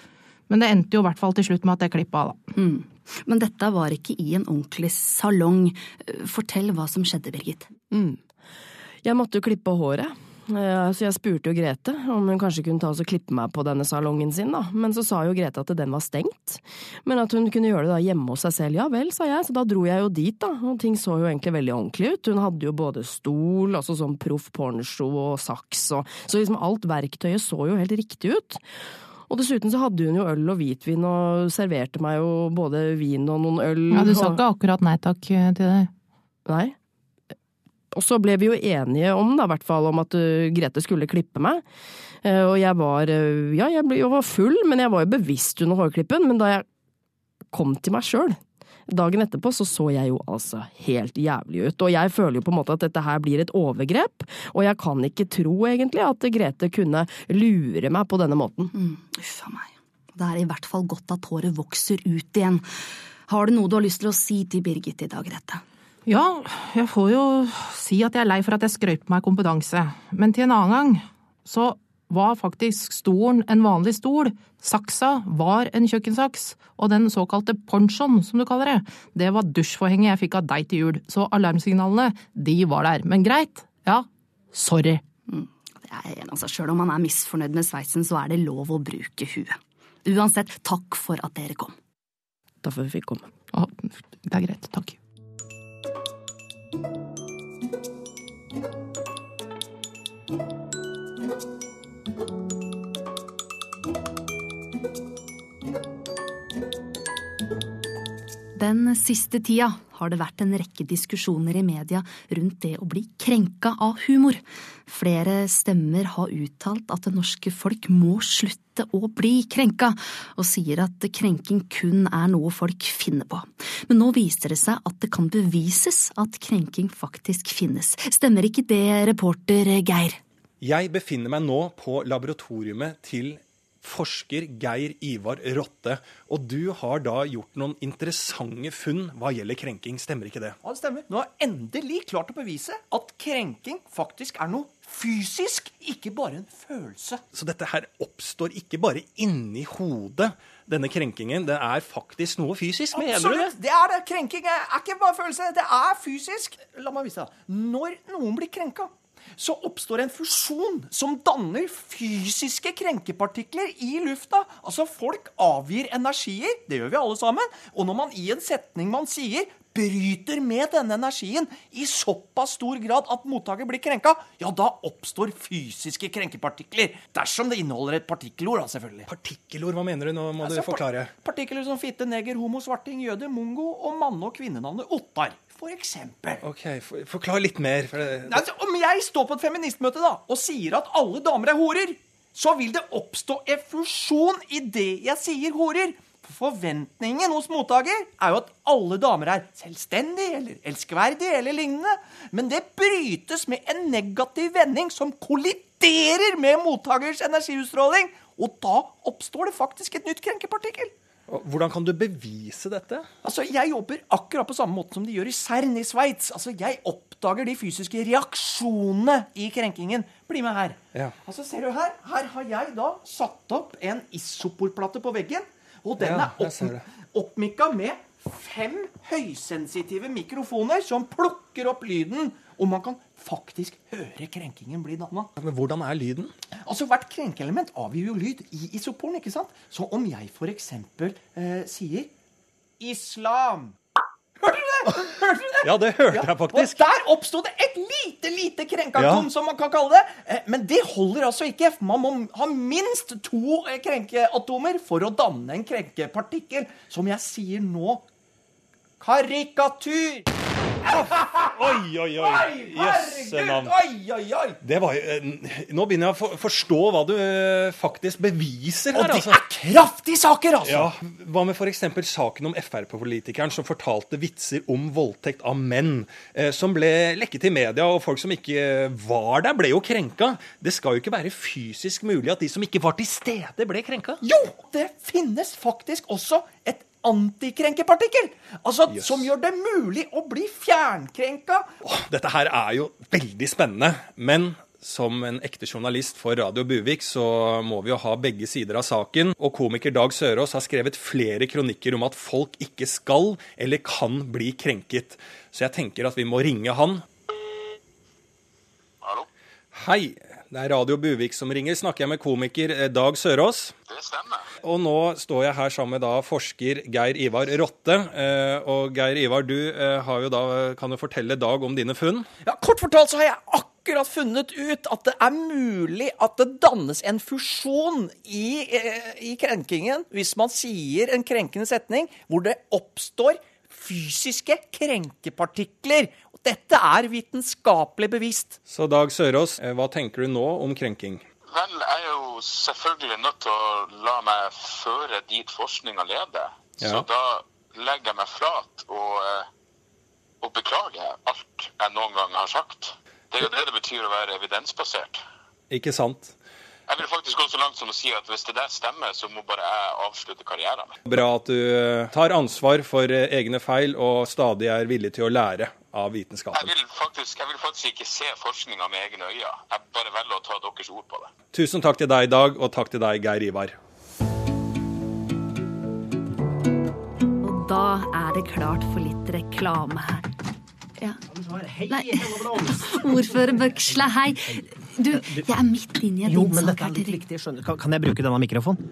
Men det endte jo i hvert fall til slutt med at jeg klippet av da. Mm. Men dette var ikke i en ordentlig salong. Fortell hva som skjedde, Birgit. Mm. Jeg måtte jo klippe håret. Så jeg spurte jo Grete om hun kanskje kunne ta oss og klippe meg på denne salongen sin da. Men så sa jo Grete at den var stengt. Men at hun kunne gjøre det da hjemme hos seg selv. Ja vel, sa jeg. Så da dro jeg jo dit da. Og ting så jo egentlig veldig ordentlig ut. Hun hadde jo både stol, altså sånn proff pornoshow og saks. Og, så liksom alt verktøyet så jo helt riktig ut. Og dessuten så hadde hun jo øl og hvitvin og serverte meg jo både vin og noen øl. Ja, du sa ikke akkurat nei takk til det. Nei. Og så ble vi jo enige om, da, i hvert fall, om at uh, Grete skulle klippe meg. Uh, og jeg var, uh, ja, jeg, ble, jeg var full, men jeg var jo bevisst under hårklippen. Men da jeg kom til meg selv, dagen etterpå, så så jeg jo altså helt jævlig ut. Og jeg føler jo på en måte at dette her blir et overgrep. Og jeg kan ikke tro egentlig at Grete kunne lure meg på denne måten. Mm, uffa meg. Det er i hvert fall godt at håret vokser ut igjen. Har du noe du har lyst til å si til Birgit i dag, Grete? Ja, jeg får jo si at jeg er lei for at jeg skrøp på meg kompetanse. Men til en annen gang, så var faktisk stolen en vanlig stol. Saksa var en kjøkkensaks, og den såkalte ponchoen, som du kaller det, det var dusjforhenget jeg fikk av deg til jul. Så alarmsignalene, de var der. Men greit, ja, sorry. Mm, det er en, altså, selv om man er misfornøyd med sveisen, så er det lov å bruke huet. Uansett, takk for at dere kom. Takk for at vi fikk komme. Ja, det er greit, takk. Den siste tida har det vært en rekke diskusjoner i media rundt det å bli krenka av humor. Flere stemmer har uttalt at det norske folk må slutte å bli krenka, og sier at krenking kun er noe folk finner på. Men nå viser det seg at det kan bevises at krenking faktisk finnes. Stemmer ikke det, reporter Geir? Jeg befinner meg nå på laboratoriumet til forsker Geir Ivar Rotte, og du har da gjort noen interessante funn hva gjelder krenking, stemmer ikke det? Ja, det stemmer. Nå har jeg endelig klart å bevise at krenking faktisk er noe fysisk, ikke bare en følelse. Så dette her oppstår ikke bare inni hodet, denne krenkingen, det er faktisk noe fysisk, mener du det? Absolutt, det er det. Krenking er ikke bare følelse, det er fysisk. La meg vise deg. Når noen blir krenka, så oppstår en fusjon som danner fysiske krenkepartikler i lufta. Altså folk avgir energier, det gjør vi alle sammen, og når man i en setning man sier bryter med denne energien i såpass stor grad at mottaker blir krenka, ja da oppstår fysiske krenkepartikler. Dersom det inneholder et partikkelord, da selvfølgelig. Partikkelord, hva mener du? Nå må altså, du forklare. Partikler som fitte, neger, homo, svarting, jøde, mongo og manne- og kvinnenavnet Ottar. For eksempel. Ok, for, forklar litt mer. For det, det... Altså, om jeg står på et feministmøte da, og sier at alle damer er horer, så vil det oppstå en fusjon i det jeg sier horer. Forventningen hos mottaker er jo at alle damer er selvstendige, eller elskverdige, eller lignende. Men det brytes med en negativ vending som kolliderer med mottakers energiutstråling, og da oppstår det faktisk et nytt krenkepartikkel. Hvordan kan du bevise dette? Altså, jeg jobber akkurat på samme måte som de gjør i CERN i Sveits. Altså, jeg oppdager de fysiske reaksjonene i krenkingen. Bli med her. Ja. Altså, ser du her? Her har jeg da satt opp en isoporplate på veggen, og den Ja, er opp, oppmikka med fem høysensitive mikrofoner som plukker opp lyden, og man kan faktisk høre krenkingen bli dannet. Men hvordan er lyden? Altså, hvert krenkeelement avgir jo lyd i isoporen, ikke sant? Så om jeg for eksempel eh, sier islam. Hørte du det? Hørte du det? Ja, det hørte jeg faktisk. Og der oppstod det et lite, lite krenkeatom, Ja. som man kan kalle det. Eh, men det holder altså ikke. Man må ha minst to eh, krenkeatomer for å danne en krenkepartikkel. Som jeg sier nå, karikatur. Oi, oi, oi. Jøsse navn. Oi, oi, oi. Det var, jo- nå begynner jeg å for, forstå hva du eh, faktisk beviser her. Og det altså. er kraftige saker, altså. Ja, hva med for eksempel saken om F R P-politikeren som fortalte vitser om voldtekt av menn, eh, som ble lekket i media, og folk som ikke var der, ble jo krenka. Det skal jo ikke være fysisk mulig at de som ikke var til stede, ble krenka. Jo, det finnes faktisk også et antikrenkepartikkel. Altså, Yes. som gjør det mulig å bli fjernkrenka. Åh, dette her er jo veldig spennende, men Som en ekte journalist for Radio Buvik så må vi jo ha begge sider av saken, og komiker Dag Sørås har skrevet flere kronikker om at folk ikke skal eller kan bli krenket. Så jeg tenker at vi må ringe han. Hallo? Hei, det er Radio Buvik som ringer. Snakker jeg med komiker Dag Sørås? Det stemmer. Og nå står jeg her sammen med da forsker Geir Ivar Rotte. Og Geir Ivar, du har jo da, kan du fortelle Dag om dine funn? Ja, kort fortalt så har jeg akkurat funnet ut at det er mulig at det dannes en fusjon i, i krenkingen hvis man sier en krenkende setning hvor det oppstår fysiske krenkepartikler. Og dette er vitenskapelig bevist. Så Dag Sørås, hva tenker du nå om krenking? Vel, jeg er jo selvfølgelig nødt til å la meg føre dit forskningen leder. Ja. Så da legger jeg meg flat og, og beklager alt jeg noen gang har sagt. Det er jo det det betyr å være evidensbasert. Ikke sant? Jeg vil faktisk gå så langt som å si at hvis det der stemmer, så må bare jeg avslutte karrieren min. Bra at du tar ansvar for egne feil og stadig er villig til å lære av vitenskapen. Jeg vil faktisk, jeg vil faktisk ikke se forskningen med egne øyne. Jeg bare velger å ta deres ord på det. Tusen takk til deg, Dag, og takk til deg, Geir Ivar. Og da er det klart for litt reklame her. Ja. Nei, ordfører Bøksle, hei. Du, jeg er midt inne i en Jo, men dette er litt viktig, skjønner. Kan, kan jeg bruke denne mikrofonen?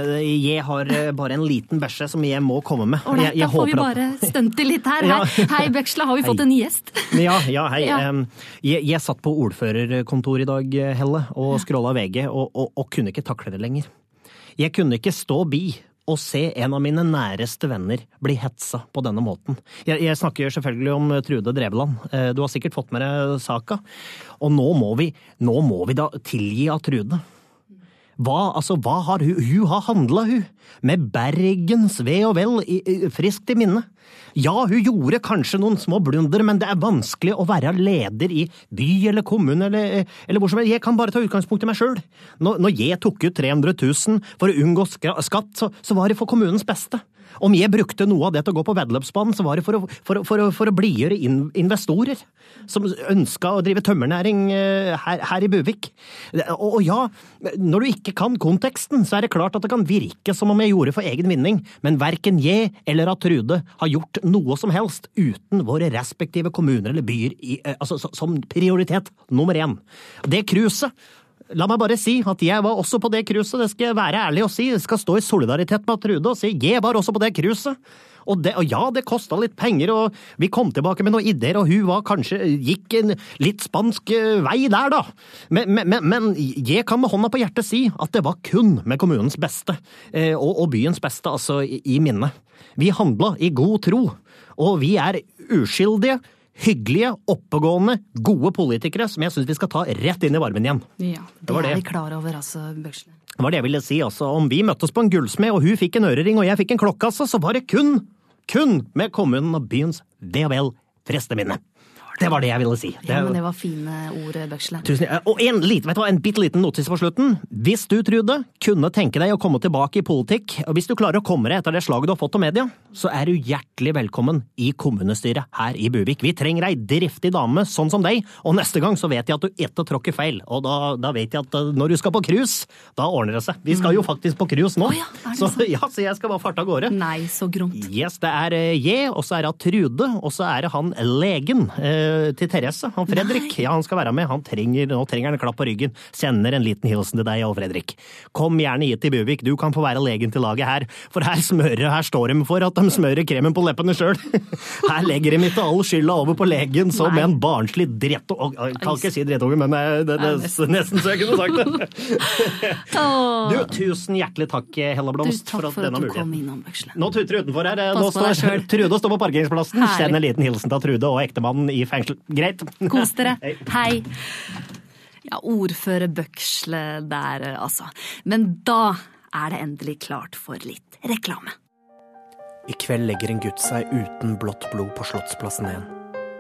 Jeg har bare en liten bæsje som jeg må komme med. Ålreit, da får vi bare stunte litt her. Hei, ja. Hei Bøksle, har vi fått en ny gjest? Ja, ja, hei. Ja. Jeg, jeg satt på ordførerkontor i dag, Helle, og scrollet V G, og, og, og kunne ikke takle det lenger. Jeg kunne ikke stå bi og se en av mine næreste venner bli hetsa på denne måten. Jeg, jeg snakker selvfølgelig om Trude Drevland. Du har sikkert fått med deg saka. Og nå må vi, nå må vi da tilgi av Trude. Hva, altså, hva har hun? Hun har handlet, hun. Med Bergens ve og vel i, i, friskt i minne. Ja, hun gjorde kanskje noen små blunder, men det er vanskelig å være leder i by eller kommune eller, eller hvor som helst. Jeg kan bare ta utgangspunkt i meg selv. Når, når jeg tok ut tre hundre tusen for å unngå skatt, så, så var det for kommunens beste. Om jeg brukte noe av det til å gå på veddeløpsbanen, så var det for å, for, for, for å blidgjøre investorer som ønsket å drive tømmernæring her, her i Buvik. Og, og ja, når du ikke kan konteksten, så er det klart at det kan virke som om jeg gjorde for egen vinning, men hverken jeg eller Trude har gjort noe som helst uten våre respektive kommuner eller byer i, altså, som prioritet nummer én. Det cruiset. La meg bare si at jeg var også på det cruiset, det skal jeg være ærlig å si. Jeg skal stå i solidaritet med Trude og si jeg var også på det cruiset. Og, det, og ja, det kostet litt penger, og vi kom tilbake med noen ideer, og hun var kanskje, gikk en litt spansk vei der da. Men, men, men jeg kan med hånda på hjertet si at det var kun med kommunens beste, og, og byens beste, altså i, i minne. Vi handlet i god tro, og vi er uskyldige, hyggelige, oppegående, gode politikere som jeg synes vi skal ta rett inn i varmen igjen. Ja, det, det er det. Vi klar over, altså, Bøksle. Det var det jeg ville si, altså. Om vi møttes på en gullsmed, og hun fikk en ørering, og jeg fikk en klokkasse, så var det kun, kun med kommunen og byens ve og vel festeminne. Det var det jeg ville si. Det, ja, men det var fine ord, Bøksle. Tusen takk. Og en, liten, vet du, en bitte liten notis på slutten. Hvis du, Trude, kunne tenke deg å komme tilbake i politikk, og hvis du klarer å komme deg etter det slaget du har fått av media, så er du hjertelig velkommen i kommunestyret her i Buvik. Vi trenger ei driftig dame sånn som deg, og neste gang så vet jeg at du ikke tråkker feil. Og da, da vet jeg at når du skal på cruise, da ordner det seg. Vi skal jo faktisk på cruise nå. Oh, ja, så, ja, så jeg skal bare farte av gårde. Nei, så gromt. Yes, det er jeg, og så er det Trude, og så er det han legen, eh, til Therese, han Fredrik. Nei. Ja, han skal være med. Han trenger, nå trenger han en klapp på ryggen. Sender en liten hilsen til deg og Fredrik. Kom gjerne hit til Buvik. Du kan få være legen til laget her. For her smører, her står de for at de smører kremen på leppene selv. Her legger de ikke all skylda over på legen, så med en barnslig drett... Jeg kan ikke si drettunge, men det, det, det er nesten så jeg kunne sagt det. Du, tusen hjertelig takk, Hella Blomst, for at, for at denne muligheten. Innom, nå tuter utenfor her. Nå står Trude står på parkeringsplassen. Send en liten hilsen til Trude og ektemannen i fengsel. Greit. Kos dere. Hei. Ja, ordfører Bøksle der, altså. Men da er det endelig klart for litt reklame. I kveld legger en gutt seg uten blått blod på Slottsplassen igjen.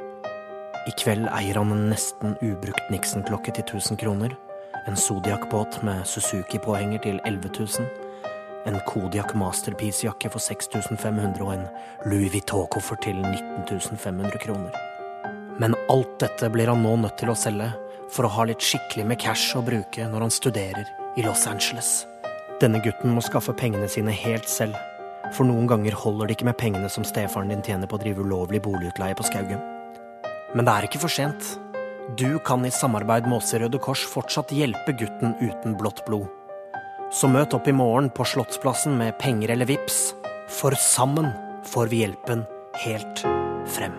I kveld eier han en nesten ubrukt Nixon-klokke til tusen kroner, en Zodiac-båt med Suzuki-påhenger til elleve tusen, en Kodiak Masterpiece-jakke for seks tusen fem hundre og en Louis Vuitton-koffer til nitten tusen fem hundre kroner. Men alt dette blir han nå nødt til å selge, for å ha litt skikkelig med cash å bruke når han studerer i Los Angeles. Denne gutten må skaffe pengene sine helt selv, for noen ganger holder det ikke med pengene som stefaren din tjener på å drive ulovlig boligutleie på Skaugum. Men det er ikke for sent. Du kan i samarbeid med oss i Røde Kors fortsatt hjelpe gutten uten blått blod. Så møt opp i morgen på Slottsplassen med penger eller vips, for sammen får vi hjelpen helt frem.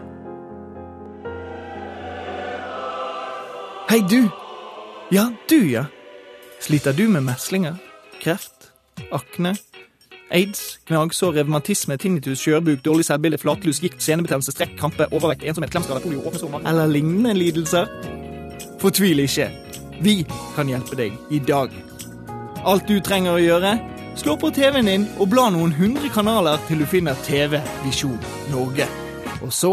Hei du! Ja, du ja. Sliter du med meslinger, kreft, akne, AIDS, gnagsår, revmatisme, tinnitus, skjørbuk, dårlig selvbilde, flatlus, gikt, senebetennelse, strekk, krampe, overvekt, ensomhet, klemskade, polio, åpnesommer eller lignende lidelser? Fortvil ikke. Vi kan hjelpe deg i dag. Alt du trenger å gjøre, slå på T V-en din og bla noen hundre kanaler til du finner T V Visjon Norge. Og så...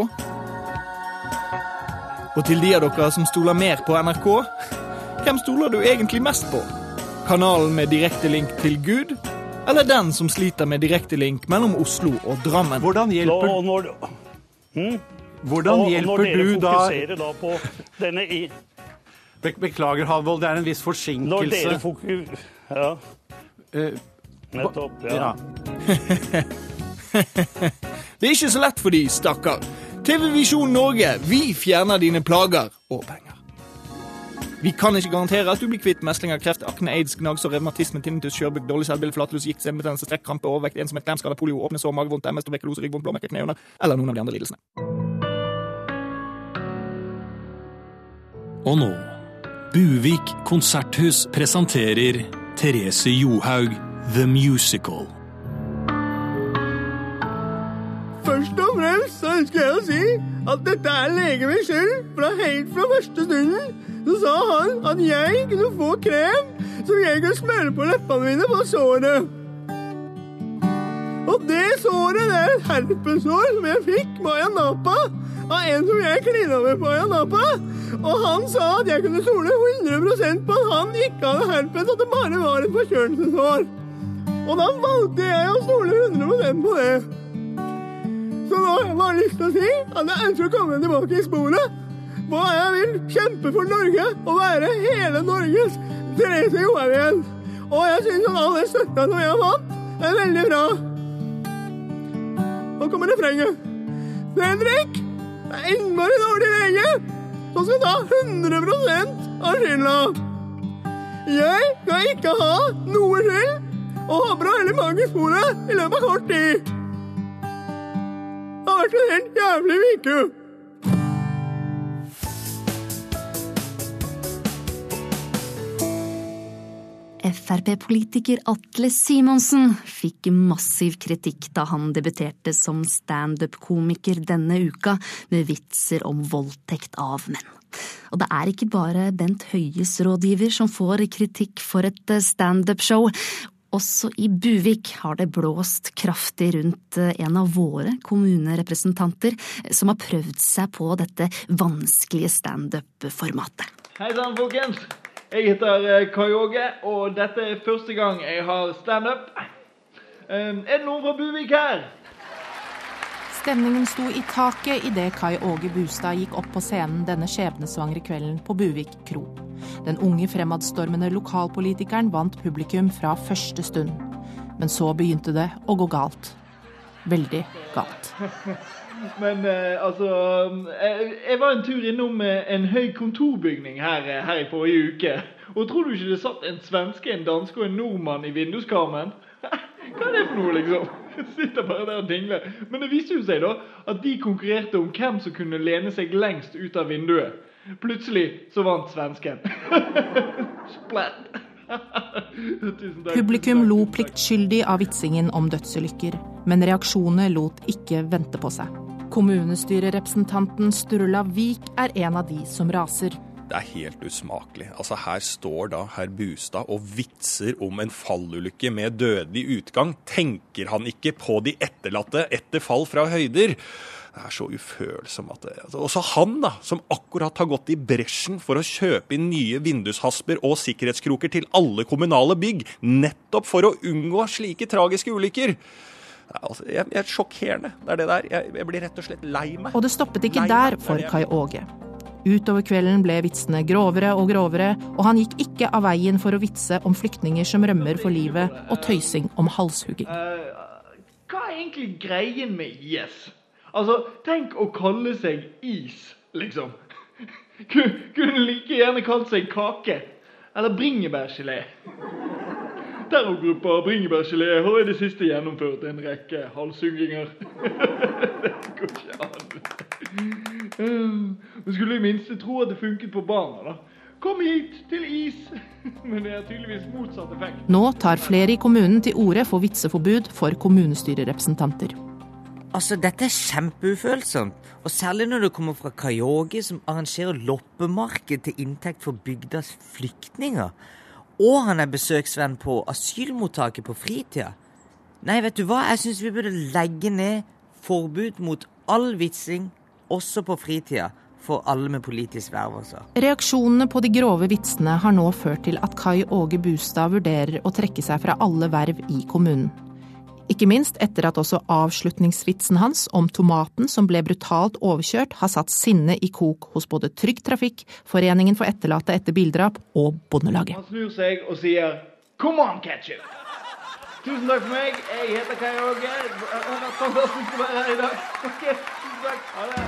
Og til de av dere som stoler mer på N R K, hvem stoler du egentlig mest på? Kanalen med direkte link til Gud, eller den som sliter med direkte link mellom Oslo og Drammen? Hvordan hjelper, Nå, når, hmm? hvordan Nå, hjelper når du dere da... fokuserer da på denne i... Be- Beklager, Halvold, det er en viss forsinkelse. Når dere fokuserer... Ja. Uh, Nettopp, ja. ja. Det er ikke så lett for de, stakkar. T V Visjon Norge, vi fjerner dine plager og penger. Vi kan ikke garantere at du blir kvitt meslinger, kreft, akne, AIDS, gnagsår, revmatisme, tinnitus, skjørbuk, dårlig selvbilde, flatlus, gikt, senebetennelse, strekk, krampe, overvekt, ensomhet, klemskade, polio, åpne sår, magevondt, M S, tuberkulose, ryggvondt, blåmerker, knehunder, eller noen av de andre lidelsene. Og nå, Buvik Konserthus presenterer Therese Johaug, The Musical. Først og fremst så ønsker jeg å si at dette er lege min skyld, for helt fra første stunden så sa han at jeg kunne få krem som jeg kunne smøre på leppene mine på såret. Og det såret det er et herpesår som jeg fikk på Ayanapa av en som jeg klina med på Ayanapa. Og han sa at jeg kunne stole hundre prosent på at han ikke hadde herpes, at det bare var et forkjølelsesår. Og da valgte jeg å stole hundre prosent på det. Så nå har jeg bare lyst til å si at jeg ønsker å komme tilbake i sporet. Hva jeg vil kjempe for Norge og være hele Norges Therese Johaug igjen. Og jeg synes at alle støtta som jeg har fått er veldig bra. Nå kommer refrenget. Fredrik, det er innmari dårlig lege som skal ta hundre prosent av skylda. Jeg skal ikke ha noe skyld og håper å helle mange i sporet i løpet av kort tid. Det har vært en helt jævlig vike. F R P-politiker Atle Simonsen fikk massiv kritikk da han debuterte som stand-up-komiker denne uka med vitser om voldtekt av menn. Og det er ikke bare Bent Høies rådgiver som får kritikk for et stand-up-show. Også i Buvik har det blåst kraftig rundt en av våre kommunerepresentanter som har prøvd seg på dette vanskelige stand-up-formatet. Hei sann, folkens! Jeg heter Kai Åge, og dette er første gang jeg har stand-up. Er det noen fra Buvik her? Stemningen sto i taket i det Kai Åge Bustad gikk opp på scenen denne skjebnesvangre kvelden på Buvik Kro. Den unge fremadstormende lokalpolitikeren vant publikum fra første stund. Men så begynte det å gå galt. Veldig galt. Men eh, altså, jeg, jeg var en tur innom en høy kontorbygning her, her i forrige uke. Og tror du ikke det satt en svenske, en danske og en nordmann i vinduskarmen? Hva er det for noe, liksom? Jeg sitter bare der og dingler. Men det viste jo seg da at de konkurrerte om hvem som kunne lene seg lengst ut av vinduet. Plutselig så vant svensken. Splatt. Publikum lo pliktskyldig av vitsingen om dødsulykker, men reaksjonene lot ikke vente på seg. Kommunestyrerepresentanten Sturla Vik er en av de som raser. Det er helt usmakelig. Altså, her står da herr Bustad og vitser om en fallulykke med dødelig utgang. Tenker han ikke på de etterlatte etter fall fra høyder? Det er så ufølsom at det... Altså, også han da, som akkurat har gått i bresjen for å kjøpe inn nye vindushasper og sikkerhetskroker til alle kommunale bygg, nettopp for å unngå slike tragiske ulykker. Altså, jeg, jeg er sjokkerende. Det er det der. Jeg, jeg blir rett og slett lei meg. Og det stoppet ikke der for Kai Åge. Utover kvelden ble vitsene grovere og grovere, og han gikk ikke av veien for å vitse om flyktninger som rømmer for livet, og tøysing om halshugging. Uh, hva er egentlig greien med I S? Altså, tenk å kalle seg is, liksom. Kunne like gjerne kalt seg kake, eller bringebærgelé. Terrorgruppa bringebærgelé har I det siste gjennomført en rekke halshugginger. Det går ikke an. Man skulle I minste tro at det funket på barna, da. Kom hit til is! Men det er tydeligvis motsatt effekt. Nå tar flere I kommunen til orde for vitseforbud for kommunestyrerepresentanter. Altså, dette er kjempeufølsomt, og særlig når det kommer fra Kayogi, som arrangerer loppemarked til inntekt for bygdas flyktninger. Og han er besøksvenn på asylmottaket på fritida. Nei, vet du hva? Jeg synes vi burde legge ned forbud mot all vitsing, også på fritida, for alle med politisk verv også. Reaksjonene på de grove vitsene har nå ført til at Kai Åge Bustad vurderer å trekke seg fra alle verv I kommunen. Ikke minst etter at også avslutningsvitsen hans om tomaten som ble brutalt overkjørt har satt sinne I kok hos både Trygg Trafikk, Foreningen for etterlatte etter bildrap og Bondelaget. Han snur seg og sier, come on, ketchup! Tusen takk for meg, jeg heter Kai Åge. Det har vært fantastisk å være her I dag. Ok, tusen takk. Ha det.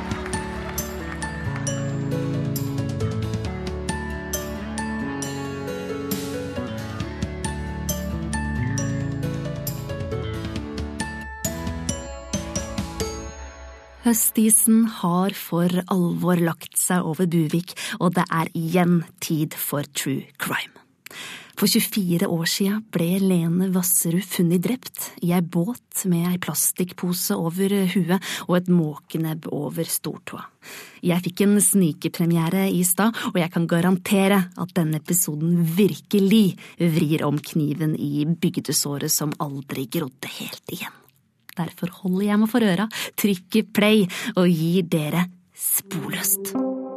Høstisen har for alvor lagt seg over Buvik, og det er igjen tid for true crime. For tjuefire år siden ble Lene Vasserud funnet drept I ei båt med ei plastikkpose over huet og et måkenebb over stortåa. Jeg fikk en snikepremiere I stad, og jeg kan garantere at denne episoden virkelig vrir om kniven I bygdesåret som aldri grodde helt igjen. Derfor holder jeg meg for øra, trykker play og gir dere Sporløst.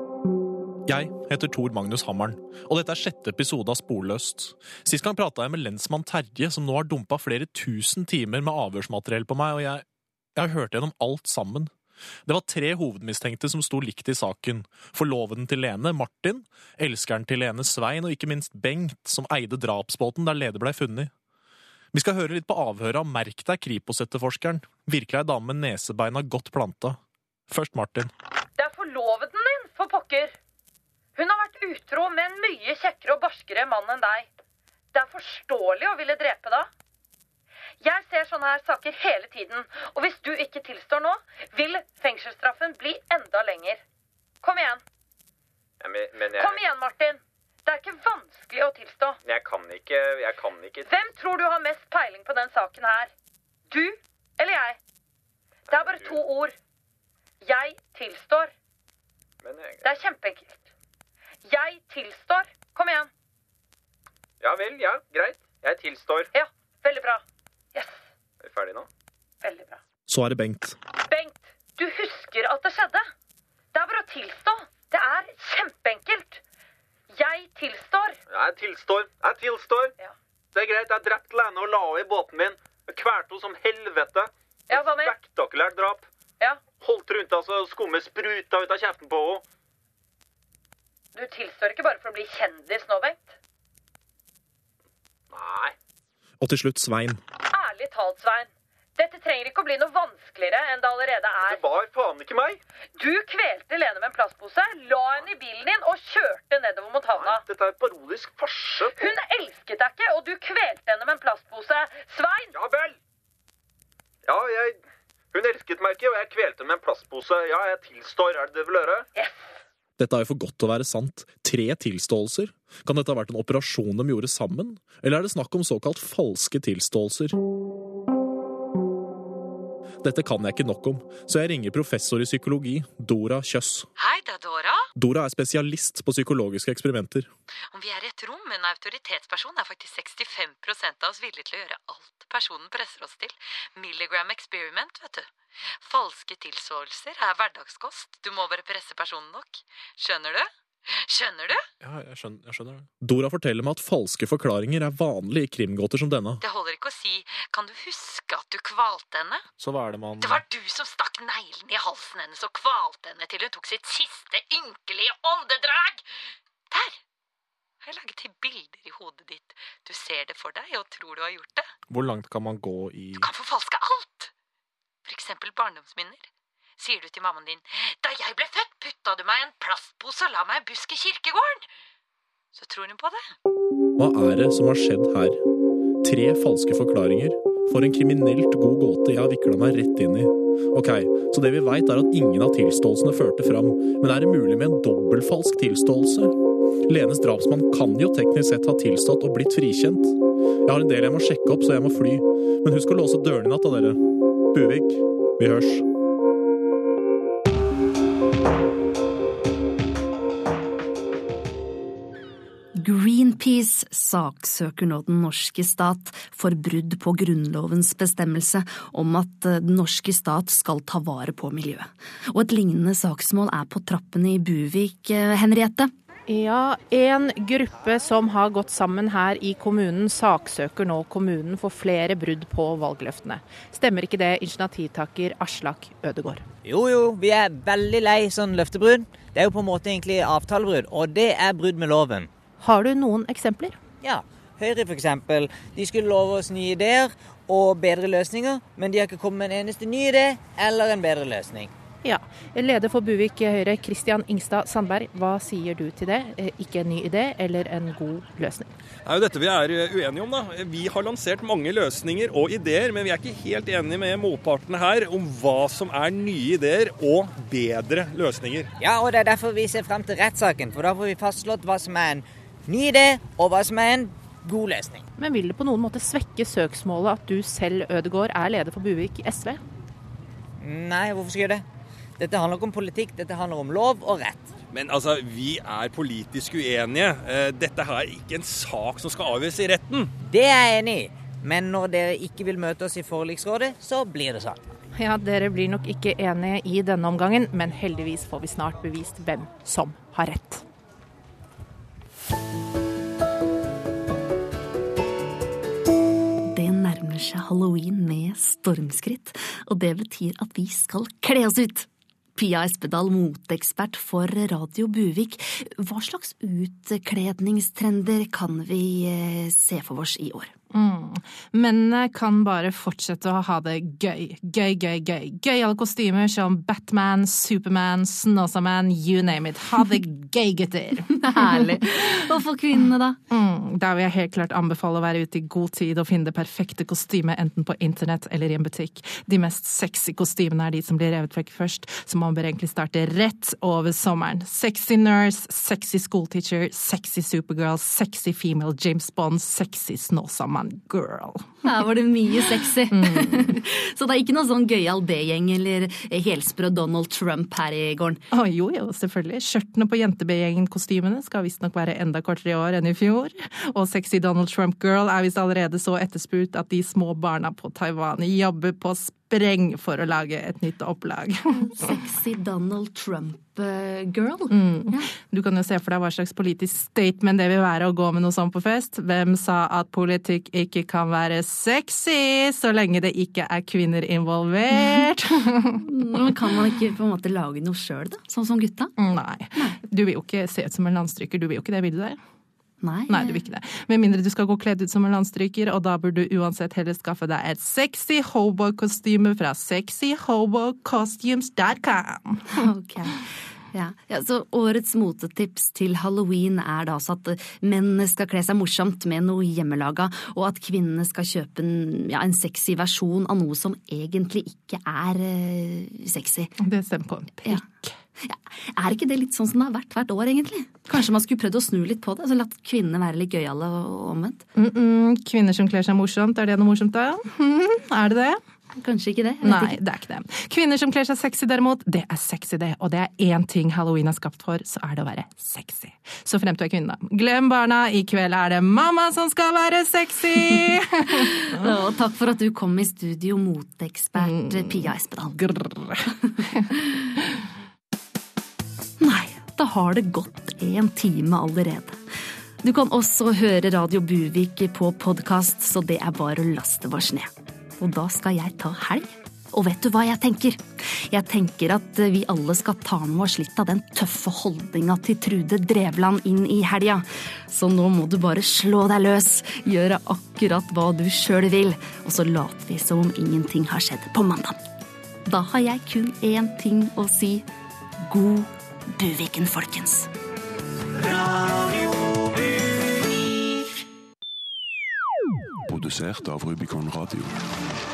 Jeg heter Tor Magnus Hammeren, og dette er sjette episode av Sporløst. Sist gang pratet jeg med lensmann Terje, som nå har dumpet flere tusen timer med avhørsmateriell på meg, og jeg, jeg har hørt gjennom alt sammen. Det var tre hovedmistenkte som sto likt I saken. Forloveden til Lene, Martin, elskeren til Lene, Svein, og ikke minst Bengt, som eide drapsbåten der Lede ble funnet. Vi skal høre litt på avhøret av Merk deg Kripos-etterforskeren. Virkelig er dame med nesebeina godt planta. Først Martin. Det er forloveden din, for pokker. Hun har vært utro med en mye kjekkere og barskere mann enn deg. Det er forståelig å ville drepe da. Jeg ser sånne her saker hele tiden, og hvis du ikke tilstår nå, vil fengselsstraffen bli enda lenger. Kom igjen. Ja, men, men jeg... Kom igjen, Martin. Det er ikke vanskelig å tilstå. Jeg kan ikke, jeg kan ikke... Hvem tror du har mest peiling på den saken her? Du eller jeg? Det er bare to ord. Jeg tilstår. Men jeg... Det er kjempeenkelt. Jeg tilstår. Kom igjen. Ja vel, ja, greit. Jeg tilstår. Ja, veldig bra. Yes. Er vi ferdige nå? Veldig bra. Så er det Bengt. Bengt, du husker at det skjedde. Det er bare å tilstå. Det er kjempeenkelt. Jeg tilstår. Jeg tilstår. Jeg tilstår. Ja. Det er greit, jeg har drept Lene og la henne I båten min. Jeg kvært henne som helvete. Ja, hva med? Spektakulært drap. Ja. Holdt rundt henne så skummet spruta ut av kjeften på henne. Du tilstår ikke bare for å bli kjendis nå, Bengt? Nei. Og til slutt Svein. Ærlig talt, Svein. Dette trenger ikke å bli noe vanskeligere enn det allerede er. Det var faen ikke meg. Du kvelte Lene med en plastpose, la henne I bilen din og kjørte nedover mot havna. Nei, dette er parodisk farse. Hun elsket deg ikke, og du kvelte henne med en plastpose. Svein! Ja vel! Ja, jeg... Hun elsket meg ikke, og jeg kvelte henne med en plastpose. Ja, jeg tilstår. Er det det vil høre? Yes. Dette er jo for godt til å være sant. Tre tilståelser. Kan dette ha vært en operasjon de gjorde sammen? Eller er det snakk om såkalt falske tilståelser? Dette kan jeg ikke nok om, så jeg ringer professor I psykologi, Dora Kjøss. Hei, det er Dora. Dora er spesialist på psykologiske eksperimenter. Om vi er I et rom med en autoritetsperson, er faktisk sekstifem prosent av oss villige til å gjøre alt personen presser oss til. Milligram experiment, vet du. Falske tilståelser er hverdagskost. Du må bare presse personen nok. Skjønner du? Skjønner du? Ja, jeg skjønner, jeg skjønner det. Dora forteller meg at falske forklaringer er vanlig i krimgåter som denne. Det holder ikke å si, kan du huske at du kvalte henne? Så hva er det man... Det var du som stakk neglen i halsen hennes og kvalte henne til hun tok sitt siste ynkelige åndedrag! Der! Jeg har laget til bilder i hodet ditt. Du ser det for deg og tror du har gjort det. Hvor langt kan man gå i... Du kan forfalske alt! For eksempel barndomsminner. Sier du til mammaen din, da jeg ble født putta du meg en plastpose og la meg busk i kirkegården. Så tror hun på det. Hva er det som har skjedd her? Tre falske forklaringer for en kriminelt god gåte jeg har viklet meg rett inn i. Ok, så det vi vet er at ingen av tilståelsene førte fram, men er det mulig med en dobbeltfalsk tilståelse? Lenes drapsmann kan jo teknisk sett ha tilstått og blitt frikjent. Jeg har en del jeg må sjekke opp, så jeg må fly. Men husk å låse dørene i natt av dere. Buvik, vi hørs. Greenpeace saksøker nå den norske stat for brudd på grunnlovens bestemmelse om at den norske stat skal ta vare på miljøet. Og et lignende saksmål er på trappene i Buvik, Henriette. Ja, en gruppe som har gått sammen her i kommunen saksøker nå kommunen for flere brudd på valgløftene. Stemmer ikke det, initiativtaker Aslak Ødegård? Jo, jo, vi er veldig lei sånn løftebrudd. Det er jo på en måte egentlig avtalebrudd, og det er brudd med loven. Har du noen eksempler? Ja, Høyre for eksempel. De skulle love oss nye ideer og bedre løsninger, men de har ikke kommet med en eneste ny idé eller en bedre løsning. Ja, leder for Buvik Høyre, Kristian Ingstad Sandberg, hva sier du til det? Ikke en ny idé eller en god løsning? Det er jo dette vi er uenige om da. Vi har lansert mange løsninger og ideer, men vi er ikke helt enige med motpartene her om hva som er nye ideer og bedre løsninger. Ja, og det er derfor vi ser frem til rettssaken, for da får vi fastslått hva som er en ny idé og hva som er en god løsning. Men vil det på noen måte svekke søksmålet at du selv, Ødegård, er leder for Buvik S V? Nei, hvorfor skal jeg det? Dette handler ikke om politikk, dette handler om lov og rett. Men altså, vi er politisk uenige. Dette her er ikke en sak som skal avgjøres i retten. Det er jeg enig i, men når dere ikke vil møte oss i forliksrådet, så blir det sånn. Ja, dere blir nok ikke enige i denne omgangen, men heldigvis får vi snart bevist hvem som har rett. Det nærmer seg Halloween med stormskritt, og det betyr at vi skal kle oss ut. Pia Espedal, moteekspert for Radio Buvik. Hva slags utkledningstrender kan vi se for oss i år? Mm. Mennene kan bare fortsette å ha det gøy. Gøy, gøy, gøy. Gøyale kostymer som Batman, Superman, Snåsaman, you name it. Ha det gøy, gutter. Herlig. Og for kvinnene da? Mm. Der vil jeg helt klart anbefale å være ute i god tid og finne det perfekte kostymet enten på internett eller i en butikk. De mest sexy kostymene er de som blir revet vekk først, så man bør egentlig starte rett over sommeren. Sexy nurse, sexy schoolteacher, sexy supergirl, sexy female James Bond, sexy Snåsaman girl. Her var det mye sexy. Mm. Så det er ikke noe sånn gøyal B-gjeng eller helsprø Donald Trump her i gården? Å, jo, jo, selvfølgelig. Skjørtene på jente-B-gjengen-kostymene skal visst nok være enda kortere i år enn i fjor. Og sexy Donald Trump girl er visst allerede så etterspurt at de små barna på Taiwan jobber på spreng for å lage et nytt opplag. Sexy Donald Trump girl? Mm. Ja. Du kan jo se for deg hva slags politisk statement det vil være å gå med noe sånt på fest. Hvem sa at politikk ikke kan være sexy så lenge det ikke er kvinner involvert? Men kan man ikke på en måte lage noe selv da? Sånn som gutta? Nei. Nei. Du vil jo ikke se ut som en landstryker. Du vil jo ikke det, vil du det? Nei. Nei, du vil ikke det. Med mindre du skal gå kledd ut som en landstryker, og da burde du uansett heller skaffe deg et sexy hobo-kostyme fra sexy hobo costumes dot com. Ok. Ja. Ja, så årets motetips til Halloween er da så at mennene skal kle seg morsomt med noe hjemmelaga, og at kvinnene skal kjøpe en, ja, en sexy versjon av noe som egentlig ikke er uh, sexy. Det stemmer på en prikk. Ja. Ja. Er ikke det litt sånn som det har vært hvert år, egentlig? Kanskje man skulle prøvd å snu litt på det, så latt kvinnene være litt gøyale og omvendt? Mm -mm. Kvinner som kler seg morsomt, er det noe morsomt da? Mm, er det det? Kanskje ikke det? Nei, ikke. det er ikke det. Kvinner som kler seg sexy derimot, det er sexy det. Og det er én ting Halloween er skapt for, så er det å være sexy. Så frem til kvinner. Glem barna, i kveld er det mamma som skal være sexy! Og takk for at du kom i studio, moteekspert mm. Pia Espedal. Grrr. Nei, da har det gått en time allerede. Du kan også høre Radio Buvik på podcast, så det er bare å laste oss ned. Og da skal jeg ta helg. Og vet du hva jeg tenker? Jeg tenker at vi alle skal ta med oss litt av den tøffe holdninga til Trude Drevland inn i helga. Så nå må du bare slå deg løs, gjøre akkurat hva du selv vil, og så later vi som om ingenting har skjedd på mandag. Da har jeg kun én ting å si. God Buviken, folkens. Radio Buvik. Produsert av Rubicon Radio.